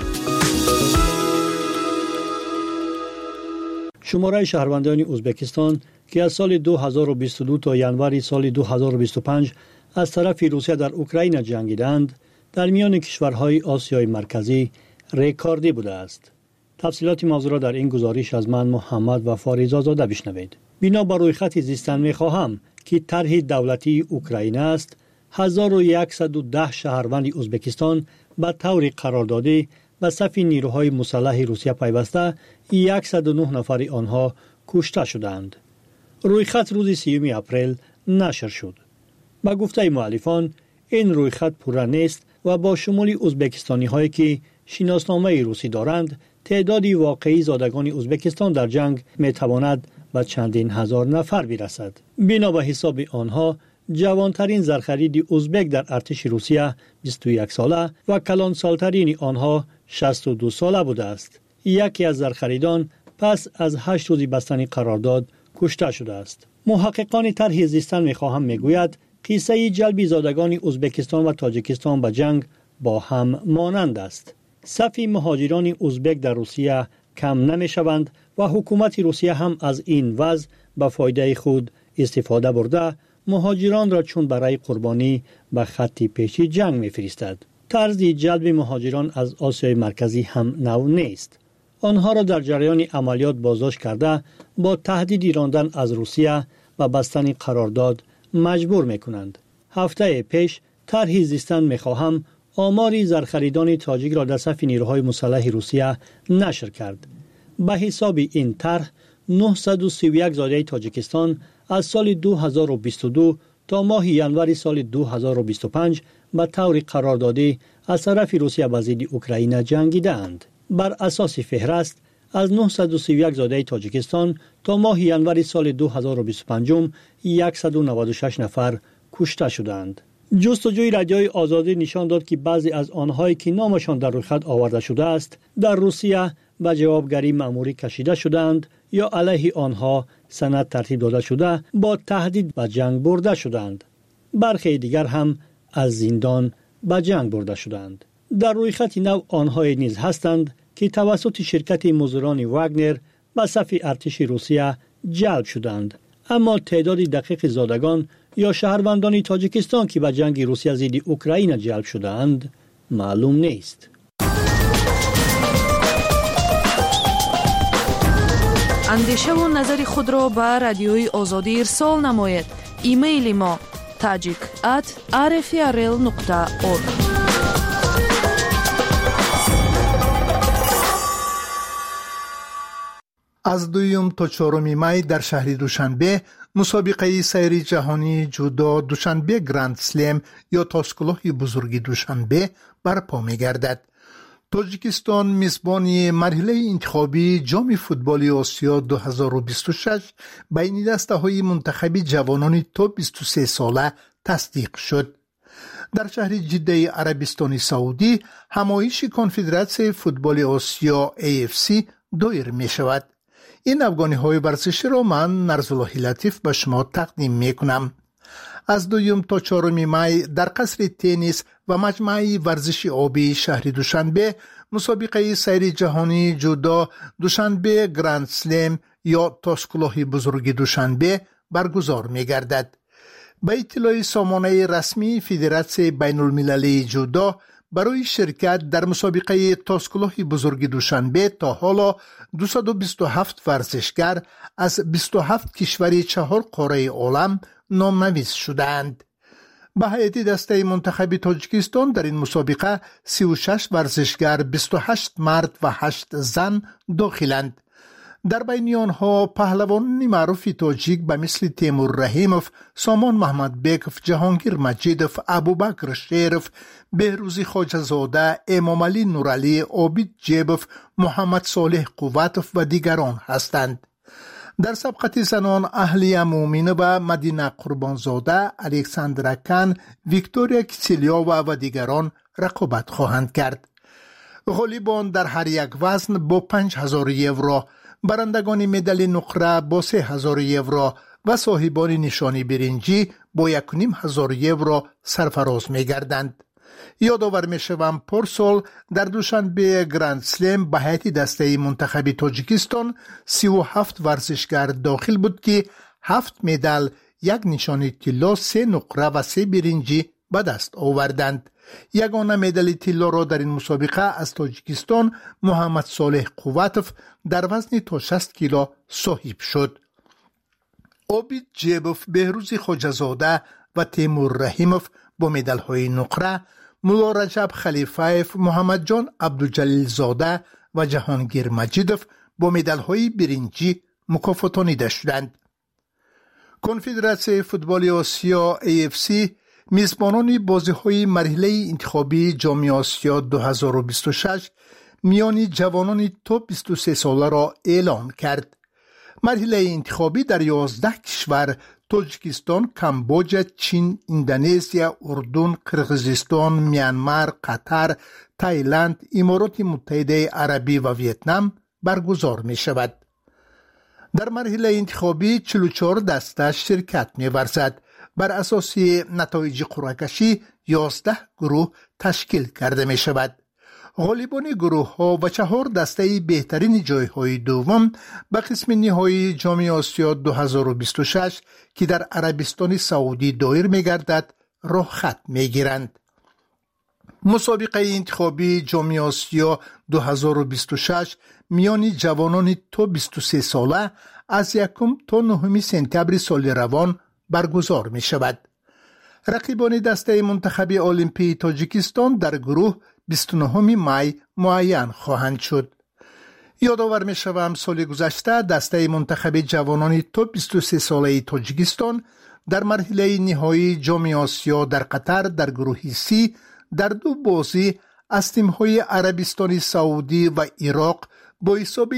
шумораи шаҳрвандони ӯзбекистон ки аз соли 2022 то январи соли 2025 аз тарафи Русия дар Украина ҷангиданд, дар миёни кишварҳои Осиёи марказӣ рекордӣ будааст. тафсилоти мавзӯъро дар ин гузориш аз ман Муҳаммад Вафоризозода бишнавед. бино ба рӯйхати зистан мехоҳам ки тарҳи давлатии Украина аст, 1110 шаҳрванди Ӯзбекистон ба таври қарордодӣ به صف نیروهای مسلح روسیه پیوسته 109 نفر آنها کشته شدند. رویخط روز 30 اپریل نشر شد. با گفته مؤلفان این رویخط پوره نیست و با شمول ازبکستانی هایی که شناسنامه روسی دارند تعدادی واقعی زادگان ازبکستان در جنگ می تواند به چندین هزار نفر برسد. بنا به حساب آنها جوانترین زرخرید ازبک در ارتش روسیه 21 ساله و کلان سالترین آنها 62 ساله بوده است. یکی از زرخریدان پس از 8 روز بستنی قرارداد کشته شده است. محققان طرح زیستن میخواهم میگوید قصه جلب زادگان ازبکستان و تاجیکستان به جنگ با هم مانند است. صف مهاجران ازبک در روسیه کم نمیشوند و حکومت روسیه هم از این وضع به فایده خود استفاده برده مهاجران را چون برای قربانی به خط پیشی جنگ میفرستد. طرز جلب مهاجران از آسیای مرکزی هم نو نیست. آنها را در جریان عملیات بازداشت کرده با تهدید راندن از روسیه و بستن قرارداد مجبور میکنند. هفته پیش طرح زیستن میخواهم آماری زرخریدان تاجیک را در صف نیروهای مسلح روسیه نشر کرد. به حساب این طرح 931 زاده تاجیکستان از سال 2022 تا ماه ینوری سال 2025 به طور قراردادی از طرف روسیه به ضد اوکراین جنگیدند. بر اساس فهرست از 931 زاده تاجیکستان تا ماه ینوری سال 2025 196 نفر کشته شدند. جستجوی رادیوی آزادی نشان داد که بعضی از آنهایی که نامشان در رویخط آورده شده است در روسیه به جوابگری مأموری کشیده شدند یا علیه آنها سند ترتیب داده شده با تهدید به جنگ برده شدند. برخی دیگر هم از زندان به جنگ برده شدند. در رویخط نو آنهایی نیز هستند که توسط شرکت مزدوران واگنر به صف ارتش روسیه جلب شدند، اما تعداد دقیق زادگان یا شهروندان تاجیکستان که به جنگ روسیه ضد اوکراین جلب شدند معلوم نیست. اندیشه و نظر خود را به رادیوی آزادی ارسال نمایید. ایمیل ما tajik@rfrl.org. از 2 تا 4 می در شهر دوشنبه مسابقه سیری جهانی جودو دوشنبه گراند سلم یا تاسکلوه بزرگ دوشنبه برپا می گردد. تاجیکستان میزبان مرحله انتخابی جام فوتبال آسیا 2026 بین دسته‌های منتخب جوانان تا 23 ساله تصدیق شد. در شهر جده عربستان سعودی همایش کنفدراسیون فوتبال آسیا AFC دایر می شود. این افغانی‌های ورزشی را من نرزالله لطیف به شما تقدیم می کنم. از 2 تا 4 می در قصر تنیس و مجمع ورزشی آبی شهر دوشنبه مسابقه سیری جهانی جودو دوشنبه گراند سلم یا تاسکلوه بزرگ دوشنبه برگزار می گردد. به اطلاع سامانه رسمی فدراسیون بین المللی جودو برای شرکت در مسابقه تاسکلوه بزرگ دوشنبه تا حالا 227 ورزشگر از 27 کشور 4 قاره عالم نامنویس شدند. به هیئت دسته منتخب تاجیکستان در این مسابقه 36 ورزشگر 28 مرد و 8 زن داخلند. در بین آنها پهلوان معروف تاجیک به مثل تیمور رحیموف، سامان محمد بیکوف، جهانگیر مجیدوف، ابوبکر شیرف، بهروزی خواجه‌زاده، امام علی نورعلی، عابد جیبوف، محمد صالح قوتوف و دیگران هستند. در سبقت زنان اهلیه مومینه و مدینه قربانزاده، الکساندرا کن، ویکتوریا کیسیلیووا و دیگران رقابت خواهند کرد. غالیبان در هر یک وزن با 5000 یورو، برندگان مدال نقره با 3000 یورو و صاحبان نشانی برنجی با 1500 یورو سرفراز می گردند. یادآور می شوم پارسال در دوشنبه گراند سلم به هیئت دسته منتخب تاجیکستان 37 ورزشگر داخل بود که 7 مدال، 1 نشانی طلا، 3 نقره و 3 برنجی به دست آوردند. یگانه مدال طلا را در این مسابقه از تاجیکستان محمد صالح قوتوف در وزن تا 60 کیلو صاحب شد. عابد جیبوف، بهروزی خواجه‌زاده و تیمور رحیموف با مدال های نقره، مولا رجب خلیفایف، محمد جان عبدالجلیل زاده و جهانگیر مجیدوف با مدال‌های برنجی مکافاتانیده شدند. کنفدراسیون فوتبال آسیا AFC میزبانان بازی‌های مرحله انتخابی جام آسیا 2026 میان جوانان توپ 23 ساله را اعلام کرد. مرحله انتخابی در 11 کشور تاجیکستان، کامبوجا، چین، اندونزیا، اردن، قرقیزستان، میانمار، قطر، تایلند، امارات متحده عربی و ویتنام برگزار می شود. در مرحله انتخابی 44 دسته شرکت می ورزد. بر اساس نتایج قرعه کشی 11 گروه تشکیل کرده می شود. غالبان گروه ها و 4 دسته بهترین جای های دوم به قسم نهایی جام آسیا 2026 که در عربستان سعودی دایر می گردد راه خط می گیرند. مسابقه انتخابی جام آسیا 2026 میان جوانان تا 23 ساله از 1 تا 9 سپتامبر سال روان برگزار می شود. رقیبان دسته منتخب المپی تاجیکستان در گروه 29 می معین خواهند شد. یادآور می شوم سال گذشته دسته منتخب جوانان تا 23 ساله تاجیکستان در مرحله نهایی جام آسیا در قطر در گروه C در 2 بازی از تیم‌های عربستان سعودی و عراق با حساب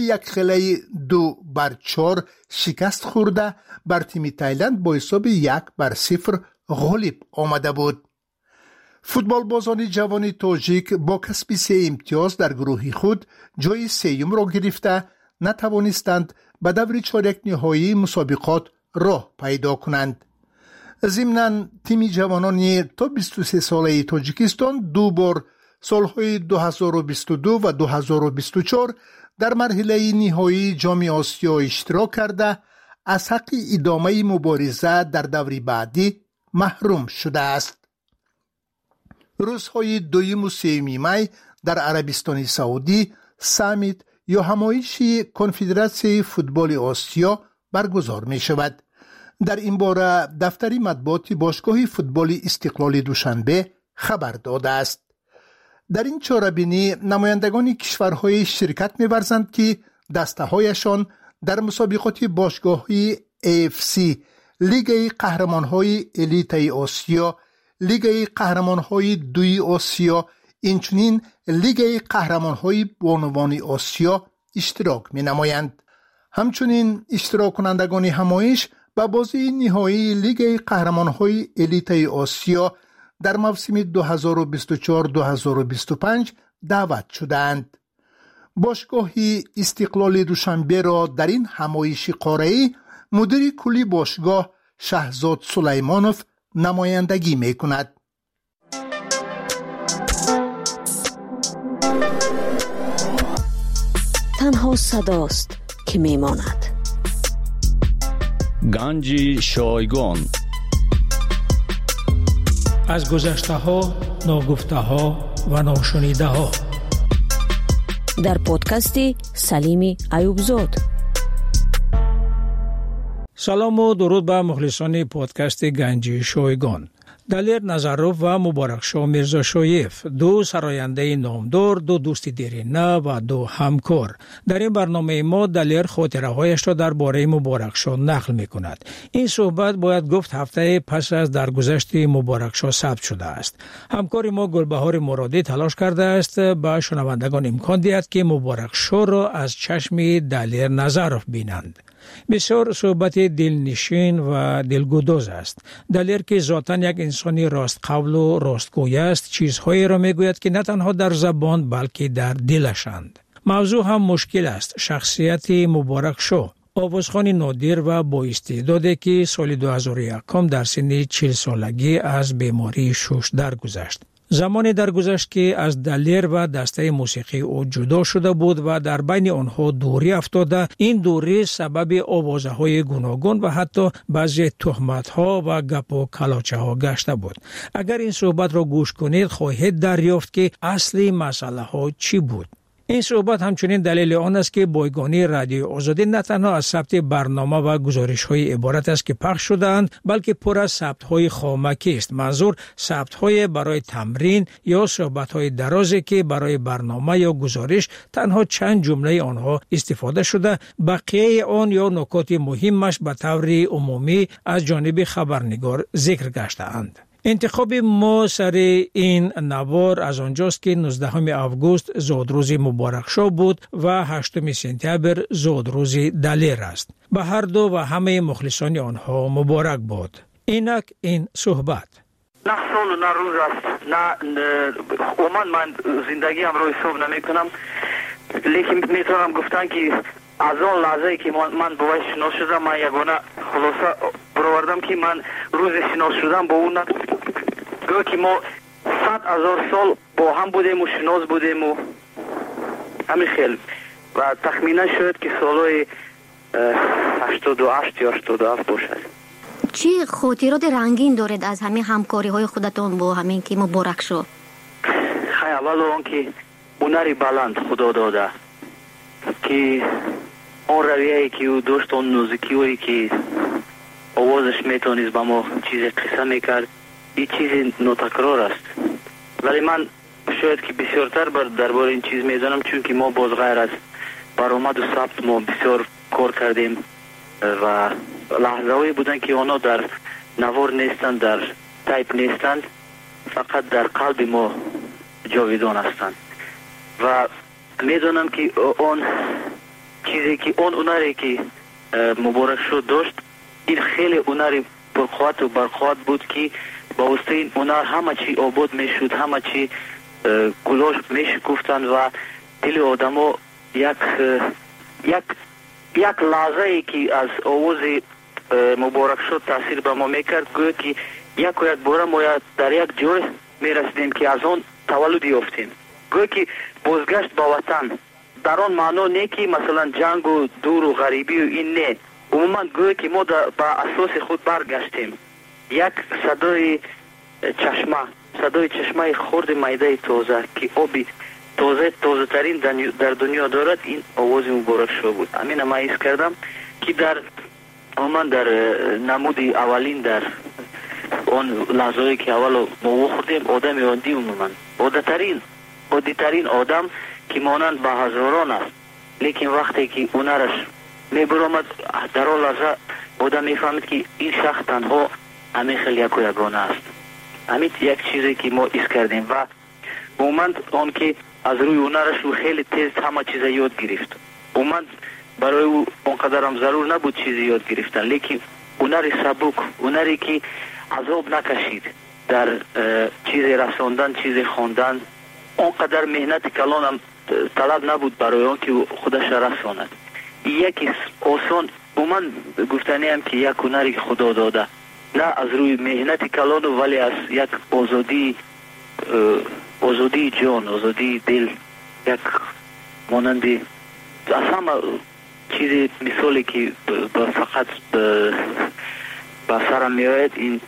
1-2-4 شکست خورده بر تیم تایلند با حساب 1-0 غالب آمده بود. فوتبال بازان جوان تاجیک با کسب 3 امتیاز در گروه خود جای 3 را گرفته نتوانستند به دور چهارک نهایی مسابقات راه پیدا کنند. ضمناً تیم جوانان تا 23 ساله تاجیکستان 2 بار سالهای 2022 و 2024 در مرحله نهایی جام آسیا اشتراک کرده از حق ادامه مبارزه در دور بعدی محروم شده است. روزهای 2 و 3 می در عربستان سعودی سامیت یا همایشی کنفدراسیون فوتبال آسیا برگزار می شود. در این باره دفتر مطبوعات باشگاه فوتبال استقلال دوشنبه خبر داده است. در این چاره‌بینی نمایندگان کشورهای شرکت می‌ورزند که دسته‌هایشان در مسابقات باشگاهی AFC، لیگ قهرمان‌های الیت آسیا، لیگ قهرمان‌های 2 آسیا، اینچنین لیگ قهرمان‌های بانوان آسیا اشتراک می‌نمایند. همچنین اشتراک کنندگان همایش به بازی نهایی لیگ قهرمان‌های الیت آسیا در موسم 2024-2025 دعوت شدند. باشگاه استقلال دوشنبه را در این همایش قاره‌ای مدیر کلی باشگاه شهزاد سلیمانوف نمایندگی می‌کند. تنها صداست که می‌ماند. گنج شایگان از گذشته ها، ناگفته ها و ناشنیده ها در پادکستی سلیمی ایوبزاد. سلام و درود به مخلصان پادکست گنج شایگان. دلیر نظروف و مبارکشاه میرزاشایف، 2 سراینده نامدار، 2 دوست دیرینه و 2 همکار. در این برنامه ما دلیر خاطره هایش را درباره مبارکشاه نقل می کند. این صحبت باید گفت هفته پس از درگذشت مبارکشاه ثبت شده است. همکار ما گلبهار مرادی تلاش کرده است به شنوندگان امکان دهد که مبارکشاه را از چشم دلیر نظروف بینند. بسیار صحبت دلنشین و دلگداز است. دلیر که ذاتاً یک انسانی راست قول و راستگوی است، چیزهایی را میگوید که نه تنها در زبان بلکه در دلشند. موضوع هم مشکل است. شخصیت مبارکشاه، آوازخوان نادر و با استعدادی که سال 2001 در سن 40 سالگی از بیماری شش درگذشت. زمانی درگذشت که از دلیر و دسته موسیقی او جدا شده بود و در بین آنها دوری افتاده. این دوری سبب آوازهای گوناگون و حتی بعضی تهمت‌ها و گپ و کلاچه‌ها گشته بود. اگر این صحبت را گوش کنید خواهید دریافت که اصلی مسئله ها چی بود. این صحبت همچنین دلیل آن است که بایگانی رادیو آزادی نه تنها از ثبت برنامه و گزارش‌های عبارت است که پخش شده‌اند، بلکه پر از ثبت‌های خامکی است. منظور ثبت‌های برای تمرین یا صحبت‌های درازی که برای برنامه یا گزارش تنها چند جمله آنها استفاده شده، بقیه آن یا نکات مهمش به طور عمومی از جانب خبرنگار ذکر گشته‌اند. انتخاب ما سر این نوار از آنجاست که 19 آگوست زادروز مبارکشاه بود و 8 سپتامبر زادروز دلیر است. به هر دو و همه مخلصان آنها مبارک بود. اینک این صحبت. نه سال و نه روز است، نه من زندگی هم رو حساب نمی کنم، لیکن میتونم گفتن که از آن لحظه که من باید شناس شدم، من یگانه خلاصه برآوردم که من روز شناس شدم با اون گویا که ما 100,000 سال با هم بودیم و شناس بودیم و همین خیلی و تخمینا شد که سالهای 88 یا 87 باشد. چی خاطرات رنگین دارید از همین همکاری های خودتون با همین که مبارک شد؟ خیلی اول آن که هنری بلند خدا داده که اون رویه‌ای که او داشت، اون نوزیکی‌هایی که آوازش میتونست با ما چیز قصه میکرد، این چیز ناتکرار است. ولی من شاید که بسیارتر درباره این چیز میدانم، چون که ما باز غیر از برآمد و ثبت ما بسیار کار کردیم و لحظه‌ای بودن که اونا در نوار نیستند، در تایپ نیستند، فقط در قلب ما جاویدان هستند. و میدونم که اون چیزی که اون هنری که مبارک شد داشت، این خیلی هنری پرقوت و برقوت بود که با واسطه این هنر همه چی آباد میشد، همه چی گلاش میشکفتن و دل آدمو یک لحظه ای که از آواز مبارک شد تاثیر به ما میکرد، گویا که یک باره ما در یک جای میرسیدیم که از اون تولد یافتیم. گویا که بازگشت به وطن در آن معنا نه که مثلا جنگ و دور و غریبی و این نه، عموما گویا که ما با اساس خود برگشتیم. یک صدای چشمه خرد میده تازه که آبی تازه ترین در دنیا دارد، این آواز مبارک شو بود. همین ما حس کردم که در نمودی اولین در اون لحظه‌ای که اول ما خوردیم آدم عادی، عموما عادی ترین آدم که مانند به هزاران است، لیکن وقتی که اونرش میبرامد در اون لحظه آدم میفهمید که این شخص تنها همین خیلی یگانه است. همین یک چیزی که ما حس کردیم و عموما اون که از روی هنرش او خیلی تیز همه چیز یاد گرفت. عموما برای او اونقدر هم ضرور نبود چیزی یاد گرفتن، لیکن هنری سبک، هنری که عذاب نکشید در چیز رساندن، چیز خواندن، اونقدر مهنت کلان هم طلب نبود برای اون که خودش رساند. یکی آسان عموما گفتنی هم که یک هنری که خدا داده، نه از روی مهنت کلان ولی از یک آزادی جان، آزادی دل، یک مانندی از همه چیزی مثالی که فقط به سرم میآید، این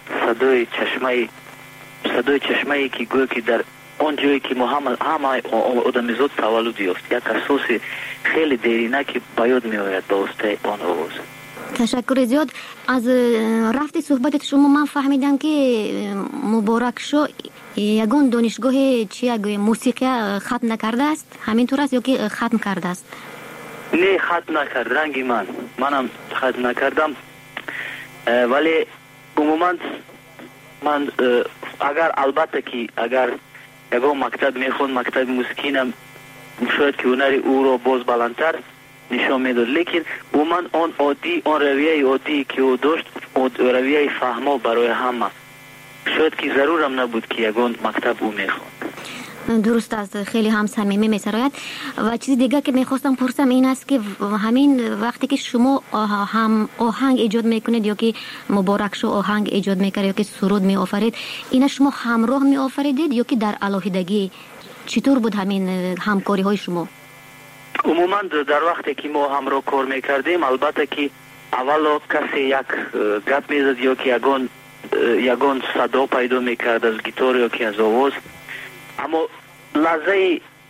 صدای چشمه که گویا که در اون جایی که ما همه آدمیزاد تولد یافت، یک اساس خیلی دیرینه که باید میآید به واسطه آن آواز. تشکر زیاد. از رفت صحبت شما من فهمیدم که مبارک شو یگان دانشگاه موسیقی ختم نکرده است، همینطور است یا که ختم کرده است؟ نه، ختم نکرد. رنگی منم ختم نکردم، ولی عموما من البته که اگر یگان مکتب میخوند، مکتب موسیقی شاید که هنری او را باز بلندتر نشان میداد، لیکن عموما آن رویه عادی که او داشت، رویه فهما برای همه، شاید که ضرورم نبود که یگان مکتب او میخوند. درست است، خیلی هم صمیمی میسراید. و چیز دیگه که میخواستم پرسم این است که همین وقتی که شما هم آهنگ ایجاد میکنید یا که مبارک شو آهنگ ایجاد میکرد یا که سرود میآفرید، اینا شما همراه میآفریدید یا که در علاهیدگی؟ چطور بود همین همکاری های شما؟ عموما در وقتی که ما همراه کار میکردیم، البته که اولا کسی یک گپ میزد یا که یگان صدا پیدا میکرد از گیتار یا که از آواز، اما لحظه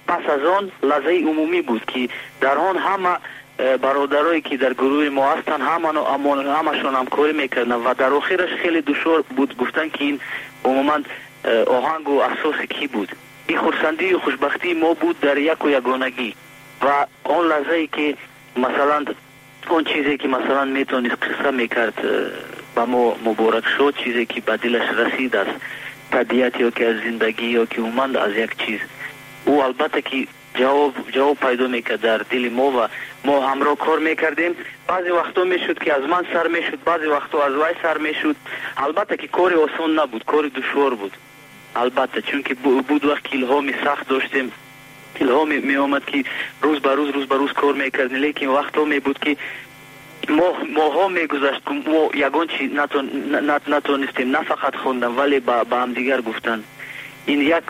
پس از آن لحظه عمومی بود که در آن همه برادرایی که در گروه ما هستن همشون همکاری میکردن و در آخرش خیلی دشوار بود گفتن که این عموما آهنگ و اساس کی بود. این خرسندی و خوشبختی ما بود در یک و یگانگی و آن لحظه که مثلا اون چیزی که مثلا میتونست قصه میکرد با ما مبارک شد، چیزی که به دلش رسید از طبیعت یا که از زندگی یا که اومد از یک چیز، او البته که جواب پیدا میکرد در دل ما و ما همراه کار میکردیم. بعضی وقتا میشد که از من سر میشد، بعضی وقتا از وای سر میشد. البته که کار آسان نبود، کار دشوار بود البته، چون که بود وقت که الهامی سخت داشتیم، الهامی می آمد که روز به روز کار میکردیم، لیکن وقتا می بود که ماها میگذشت که ما یگان چی نتونستیم نه فقط خوندن ولی با هم دیگر گفتن. این یک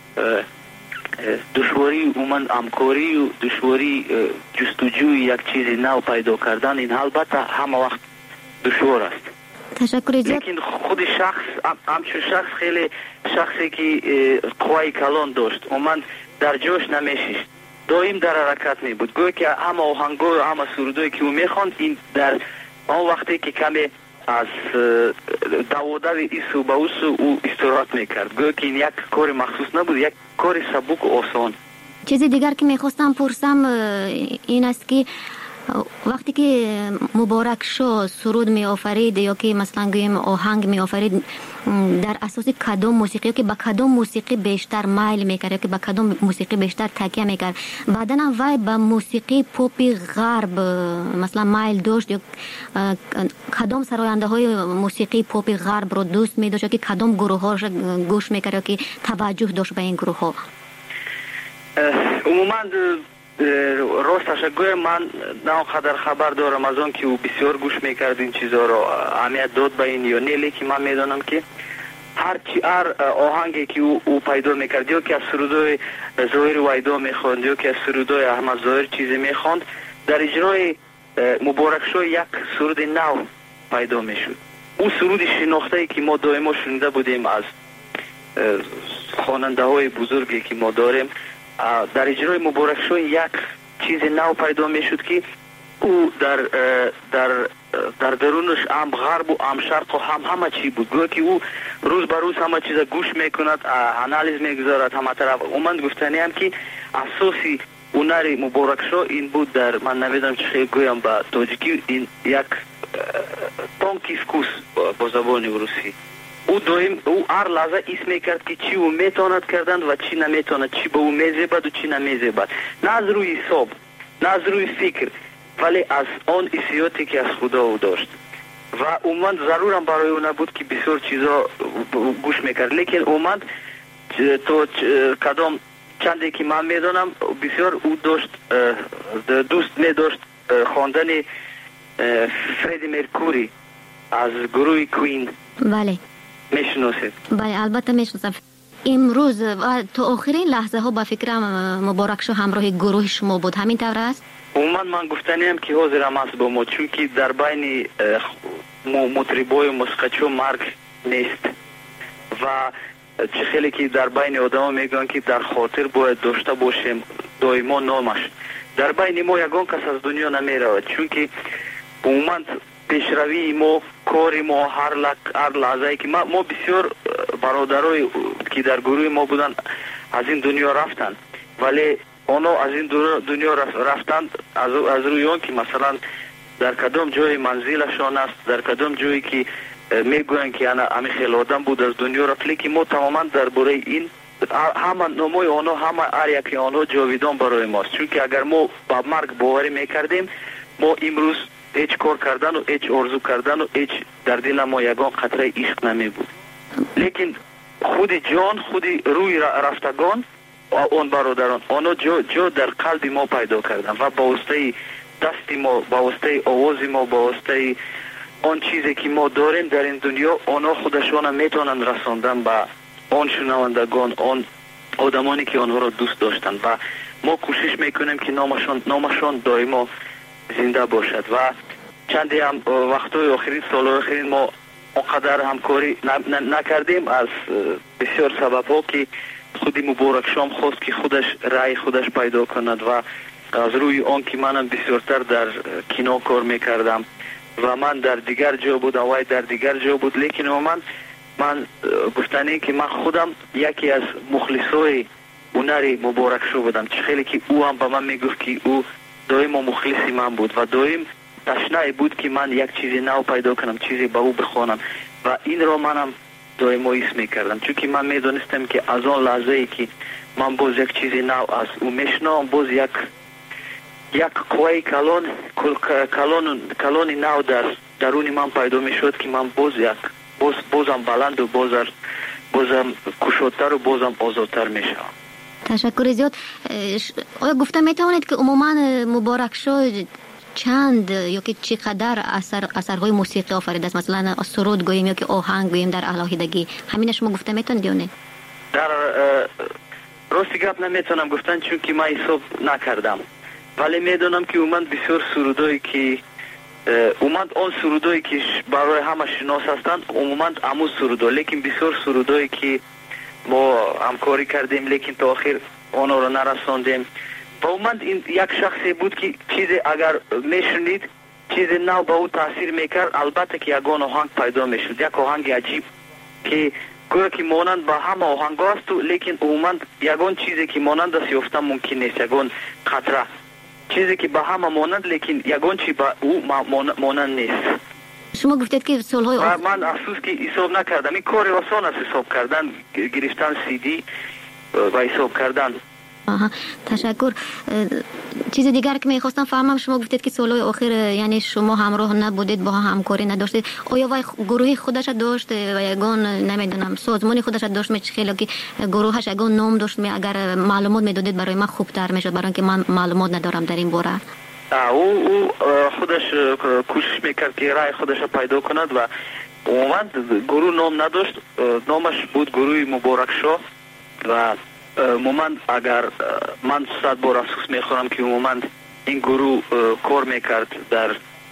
دشواری اومن همکاری و دشواری جستجوی یک چیز نو پیدا کردن، این البته همه وقت دشوار است. تشکر زیاد. لیکن خود همچون شخص خیلی شخصی که قوای کلان داشت، اومن در جوش نمیشیست، دائم در حرکت می بود. گویا که همه آهنگا و همه سرودایی که او میخواند این در آن وقتی که کمی از دوادر ایسو به اوسو او استراحت میکرد. گویا که این یک کار مخصوص نبود، یک کار سبک و آسان. چیزی دیگر که میخواستم پرسم این است که وقتی که مبارک شو سرود می آفرید یا که مثلا گویم آهنگ می آفرید، در اساس کدام موسیقی یا که با کدام موسیقی بیشتر مایل میکرد یا که با کدام موسیقی بیشتر تکیه میکرد؟ بعدن وای با موسیقی پاپ غرب مثلا مایل داشت یا کدام سراینده های موسیقی پاپ غرب رو دوست می داشت یا که کدام گروه هاش گوش میکرد یا که توجه داشت به این گروه ها؟ عموما راستش گویم من نه قدر خبر دارم از اون که او بسیار گوش میکرد این چیزا رو اهمیت داد به این یا نه، لیکن من میدانم که هر آهنگی که او پیدا میکرد یا که از سرودای ظاهر وایدا میخواند یا که از سرودای احمد ظاهر چیزی میخواند، در اجرای مبارک شو یک سرود نو پیدا میشد. اون سرود شناخته که ما دائما شنیده بودیم از خواننده های بزرگی که ما داریم، در اجرای مبارک شو یک چیز نو پیدا میشد که او در درونش هم غرب و هم شرق و همه چی بود. گویا که او روز به روز همه چیز گوش میکند، انالیز میگذارد همه طرف. اومد گفتنی هم که اساسی هنر مبارک شو این بود، در من نمیدونم چه گویم با تاجیکی، این یک تانکیسکوس با زبان روسی. او هر لحظه ایس میکرد که چی او میتواند کردن و چی نمیتواند، چی به او میزیبد و چی نمیزیبد، نه از روی حساب نه از روی فکر ولی از آن حسیاتی که از خدا او داشت و اومد ضرورم برای او نبود که بسیار چیزا گوش میکرد. لیکن اومد تو کدام چندی که من میدانم بسیار او داشت دوست میداشت خواندن فردی مرکوری از گروه کوین. بله میشناسید؟ بله البته میشناسم. امروز و تا آخرین لحظه ها با فکرم مبارک شو همراه گروه شما بود، همین طور است؟ من گفتنیم که حاضرم است با ما، چون که در بین مطربای موسیقیچو مرگ نیست و چه خیلی که در بین آدم میگن که در خاطر باید داشته باشیم دائما نامش. در بین ما یگان کس از دنیا نمیرود، چون که اومد پیشروی ما، کاری ما، هر لحظه که ما بسیار برادرای که در گروه ما بودن از این دنیا رفتن، ولی اونا از این دنیا رفتن از روی اون که مثلا در کدام جای منزلشان است، در کدام جایی که میگوین که همه خیلی آدم بود از دنیا رفت، لیکن ما تماما درباره این همه ناموی آنها، همه هر یکی آنها جاویدان برای ماست، چون که اگر ما با مرگ باوری میکردیم ما امروز هیچ کار کردن و هیچ آرزو کردن و هیچ در دل ما یگان قطره عشق نمی بود. لیکن خود جان، خود روی رفتگان اون برادران آنها جا در قلب ما پیدا کردن و با واسطه دست ما، با واسطه آواز ما، با واسطه آن چیزی که ما داریم در این دنیا، آنها خودشان میتونن رساندن به آن شنوندگان، آن آدمانی که آنها را دوست داشتن و ما کوشش میکنیم که نامشان دائما زنده باشد. و چندی هم وقتای آخرین، سال آخرین ما اونقدر همکاری نکردیم از بسیار سبب ها که خودی مبارک شام خواست که خودش رای خودش پیدا کند و از روی آن که منم بسیارتر در کینو کار میکردم و من در دیگر جا بود و وای در دیگر جا بود، لیکن من گفتنی که من خودم یکی از مخلصای هنری مبارک شو بودم، چه خیلی که او هم به من میگفت که او دائم مخلصی من بود و دائم تشنه بود که من یک چیزی نو پیدا کنم، چیزی به او بخوانم و این را منم دائم حس میکردم، چون که من میدونستم که از آن لحظه ای که من باز یک چیزی نو از او میشنوم، باز یک قوی کلون نو در درون من پیدا میشد که من بازم بلند و بازم کشادتر و بازم آزادتر میشم. تشکر زیاد. آیا گفته میتوانید که عموما مبارک شو چند یا که چقدر اثرهای موسیقی آفریده است؟ مثلا سرود گوییم یا که آهنگ گوییم در علاهیدگی، همین شما گفته میتونید یا نه؟ در راستی گپ نمیتونم گفتن چون که من حساب نکردم، ولی میدونم که اومد بسیار سرودایی که آن سرودایی که برای همه شناس هستند اومد امو سرودا، لیکن بسیار سرودایی که ما همکاری کردیم لیکن تا آخر آنها را نرساندیم و اومد این یک شخصی بود که چیزی اگر میشنید چیزی نو به او تاثیر میکرد، البته که یک آهنگ پیدا میشد، یک آهنگ عجیب که گویا که مانند به همه آهنگ است، لیکن اومد یگان چیزی که مانند است یافتن ممکن نیست، یگان خطره چیزی که به همه مانند لیکن یگان چی به او مانند نیست. شما گفتید که سالهای من افسوس که حساب نکردم، این کار آسان است حساب کردن، گرفتن CD و حساب کردن. تشکر. چیز دیگر که میخواستم فهمم، شما گفتید که سالهای آخر یعنی شما همراه نبودید، با همکاری نداشتید، آیا وای گروهی خودش داشت و یگان نمیدونم سازمانی خودش داشت؟ خیلی که گروهش یگان نام داشت، اگر معلومات میدادید برای من خوبتر میشد، برای اینکه من معلومات ندارم در این باره. او خودش کوشش میکرد که رای خودش پیدا کند و اومد گروه نام نداشت، نامش بود گروه مبارک شو و مومند اگر من 100 بار افسوس میخورم که مومند این گروه کار میکرد در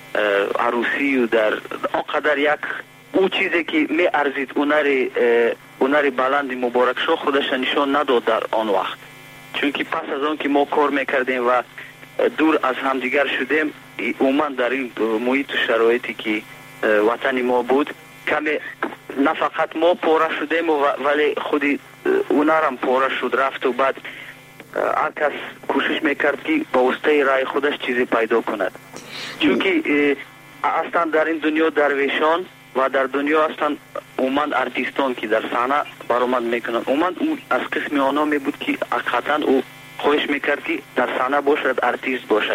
عروسی و در آنقدر یک او چیزی که می ارزید هنر بلند مبارک شو خودش نشان نداد در آن وقت، چون که پس از آن که ما کار میکردیم و دور از همدیگر شدیم، اومد در این محیط و شرایطی که وطن ما بود کمی نه فقط ما پاره شدیم ولی خودی اونارم پاره شد رفت و بعد هر کس کوشش میکرد که با واسطه رای خودش چیزی پیدا کند، چون که اصلا در این دنیا درویشان و در دنیا اصلا اومد ارتیستان که در صحنه برآمد میکنند، اومد او از قسم آنها می بود که حقیقتا او خواهش میکرد که در صحنه باشد، ارتیست باشد،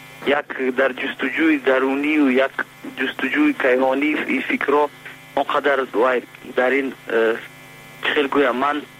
یک در جستجوی درونی و یک جستجوی کیهانی فکرها اونقدر در این خیلی گویم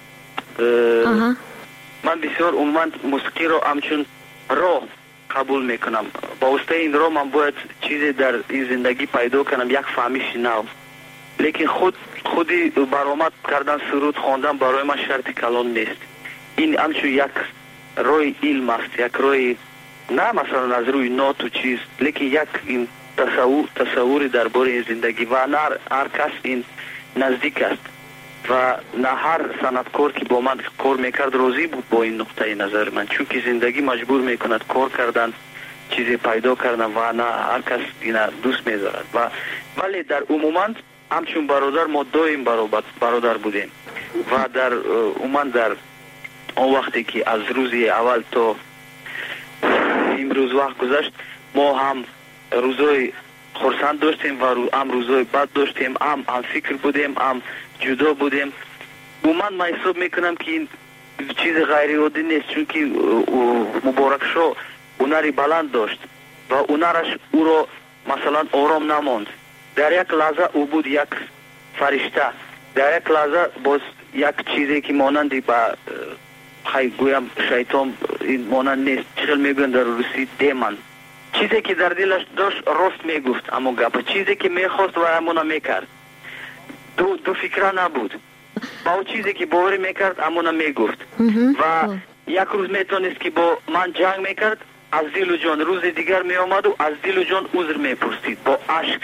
من بسیار اومد موسیقی رو همچون راه قبول میکنم، با واسطه این راه من باید چیزی در این زندگی پیدا کنم، یک فهمیش نو، لیکن خودی برآمد کردن سرود خواندن برای من شرط کلان نیست، این همچون یک روی علم است، یک روی نه مثلا از روی نوت و چیز، لیکن یک این تصوری درباره این زندگی و نه هر کس این نزدیک است و نه هر صنعتکار که با من کار میکرد راضی بود با این نقطه نظر من، چون که زندگی مجبور میکند کار کردن، چیزی پیدا کردن و نه هر کس این دوست میدارد و ولی در عموما همچون برادر ما دویم برادر بودیم و در عموما در اون وقتی که از روزی اول تا امروز وقت گذشت ما هم روزای خرسند داشتیم و هم روزای بد داشتیم، هم فکر بودیم، هم جدا بودیم. من حساب میکنم که این چیز غیر عادی نیست، چون که مبارک شو هنری بلند داشت و هنرش او را مثلا آرام نماند، در یک لحظه او بود یک فرشته، در یک لحظه باز یک چیزی که مانندی با گویم شیطان این مانند نیست، چخل میگن در روسی دیمن، چیزی که در دلش داشت راست میگفت، اما گپ چیزی که میخواست و همونا میکرد، دو فکره نبود، با چیزی که باور میکرد همونا میگفت و یک روز میتونست که با من جنگ میکرد، از دل و جان روز دیگر میامد و از دل و جان عذر میپرسید با عشق،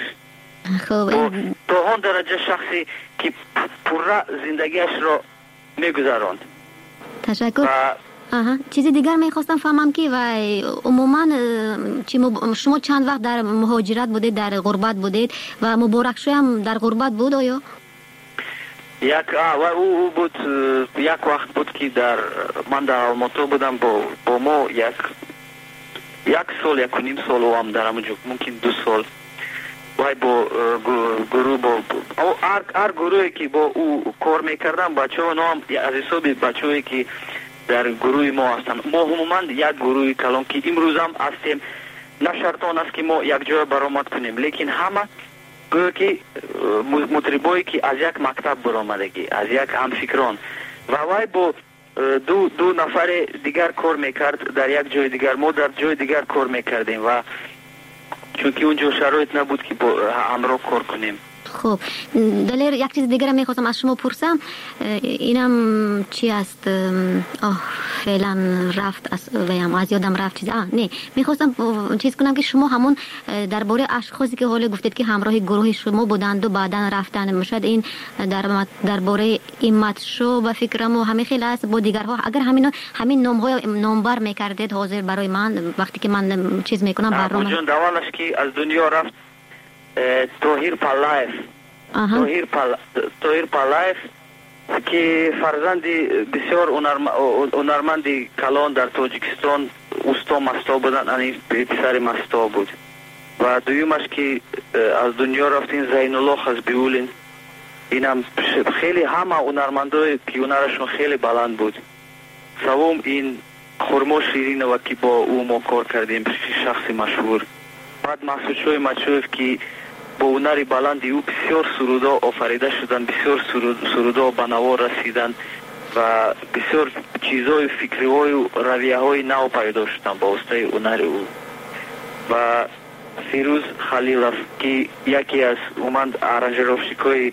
تا آن درجه شخصی که پره زندگیش را میگذراند تشکر. چیزی دیگر میخواستم فهمم که و عموما شما چند وقت در مهاجرت بودید، در غربت بودید و مبارک شو هم در غربت بود آیا؟ او بود یک وقت بود که من در آلماتو بودم با ما یک سال یک و نیم سال او هم در همونجا ممکن 2 سال وای با گروه هر گروهی که با او کار میکردم بچه ها نام از حساب بچه هایی که در گروه ما هستن. ما عموما یک گروه کلان که امروز هم هستیم، نه شرطان است که ما یک جای برآمد کنیم، لیکن همه گویا که مطربایی که از یک مکتب برآمدگی، از یک همفکران و وای با دو نفر دیگر کار میکرد در یک جای دیگر، ما در جای دیگر کار میکردیم و چونکه اونجا شرایط نبود که با همراه کار کنیم. خب دلیر یک چیز دیگر میخواستم از شما پرسم، اینم چی است؟ فعلا رفت از یادم رفت چیز نه میخواستم چیز کنم که شما همون درباره اشخاصی که حالا گفتید که همراه گروه شما بودند و بعدا رفتن، مشاید این درباره ایمت شو و فکرم و همه خیلی است با دیگرها، اگر همین نامبر میکردید حاضر برای من وقتی که من چیز میکنم برنامه جون دوالش که از دنیا رفت توهیر پالایف که فرزندی بسیار هنرمندی کلان در تاجیکستان اوستا مستا بودن، یعنی پسر مستا بود و دویمش که از دنیا رفتین زین الله خزبیولین، اینم خیلی همه هنرمندای که هنرشون خیلی بلند بود. سوم این خرما شیرین و که با او ما کار کردیم، شخص مشهور. بعد محسوشوی مچوف که با هنر بلندی او بسیار سرودا آفریده شدن، بسیار سرودا به نوا رسیدن و بسیار چیزهای فکری های و رویه های نو پیدا شدن با واسطه هنر او. و فیروز خلیلوف که یکی از اومد ارنجروفشیکای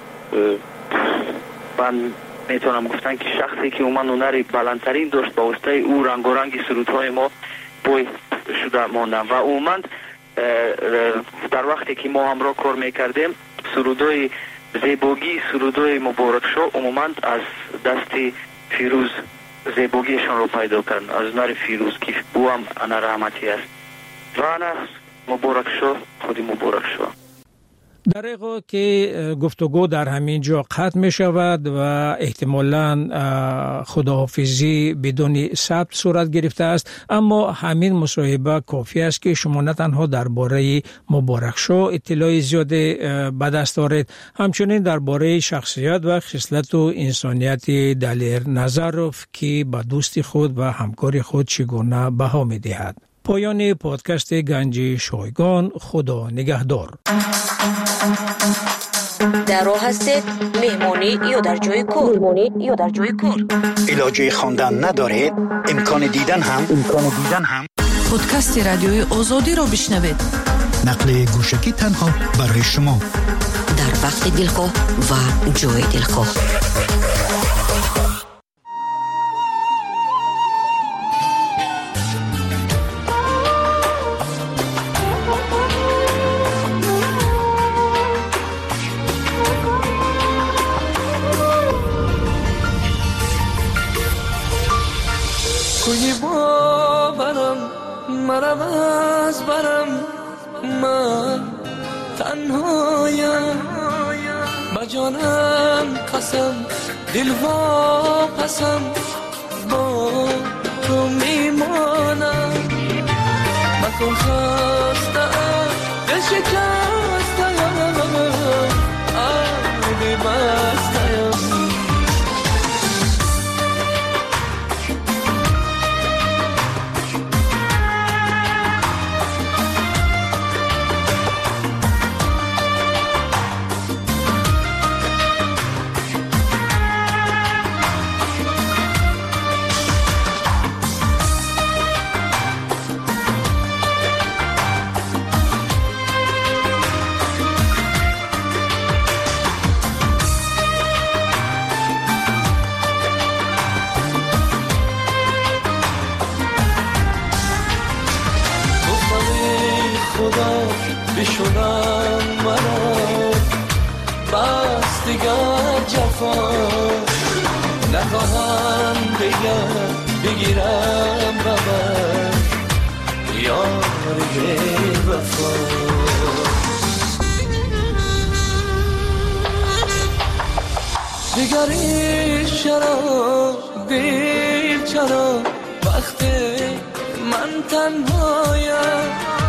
من میتونم گفتن که شخصی که اومد هنر بلندترین داشت با واسطه او رنگ و رنگ سرودهای ما بوی شده ماندن و اومد در وقتی که ما همراه کار میکردیم سرودای زیباگی، سرودای مبارک شو عموما از دست فیروز زیباگیشان رو پیدا کردن، از هنر فیروز که او هم انا رحمتی است و انا مبارک شو خودی مبارک شو. در حقیقت که گفتگو در همین جا قطع می شود و احتمالاً خداحافظی بدون ثبت صورت گرفته است، اما همین مصاحبه کافی است که شما نه تنها درباره مبارک شو اطلاع زیاد به دست دارید، همچنین درباره شخصیت و خصلت و انسانیت دلیر نظروف که به دوست خود و همکار خود چگونه بها می دهد. پایان پادکست گنج شایگان. خدا نگهدار. در راه هستید مهمانی یا در جای کار علاجه خواندن ندارید، امکان دیدن هم پادکست رادیوی آزادی را بشنوید، نقل گوشکی تنها برای شما در وقت دلخواه و جای دلخواه. مرمز برم من تنهایم بجانم قسم دل وا پسم با تو میمانم مکن خستم دل شکستم آبی بستم بشونم مرا بس دیگر جفا نخواهم بگیرم ربر یار بی وفا. دیگری چرا دیر چرا وقت من تنهایم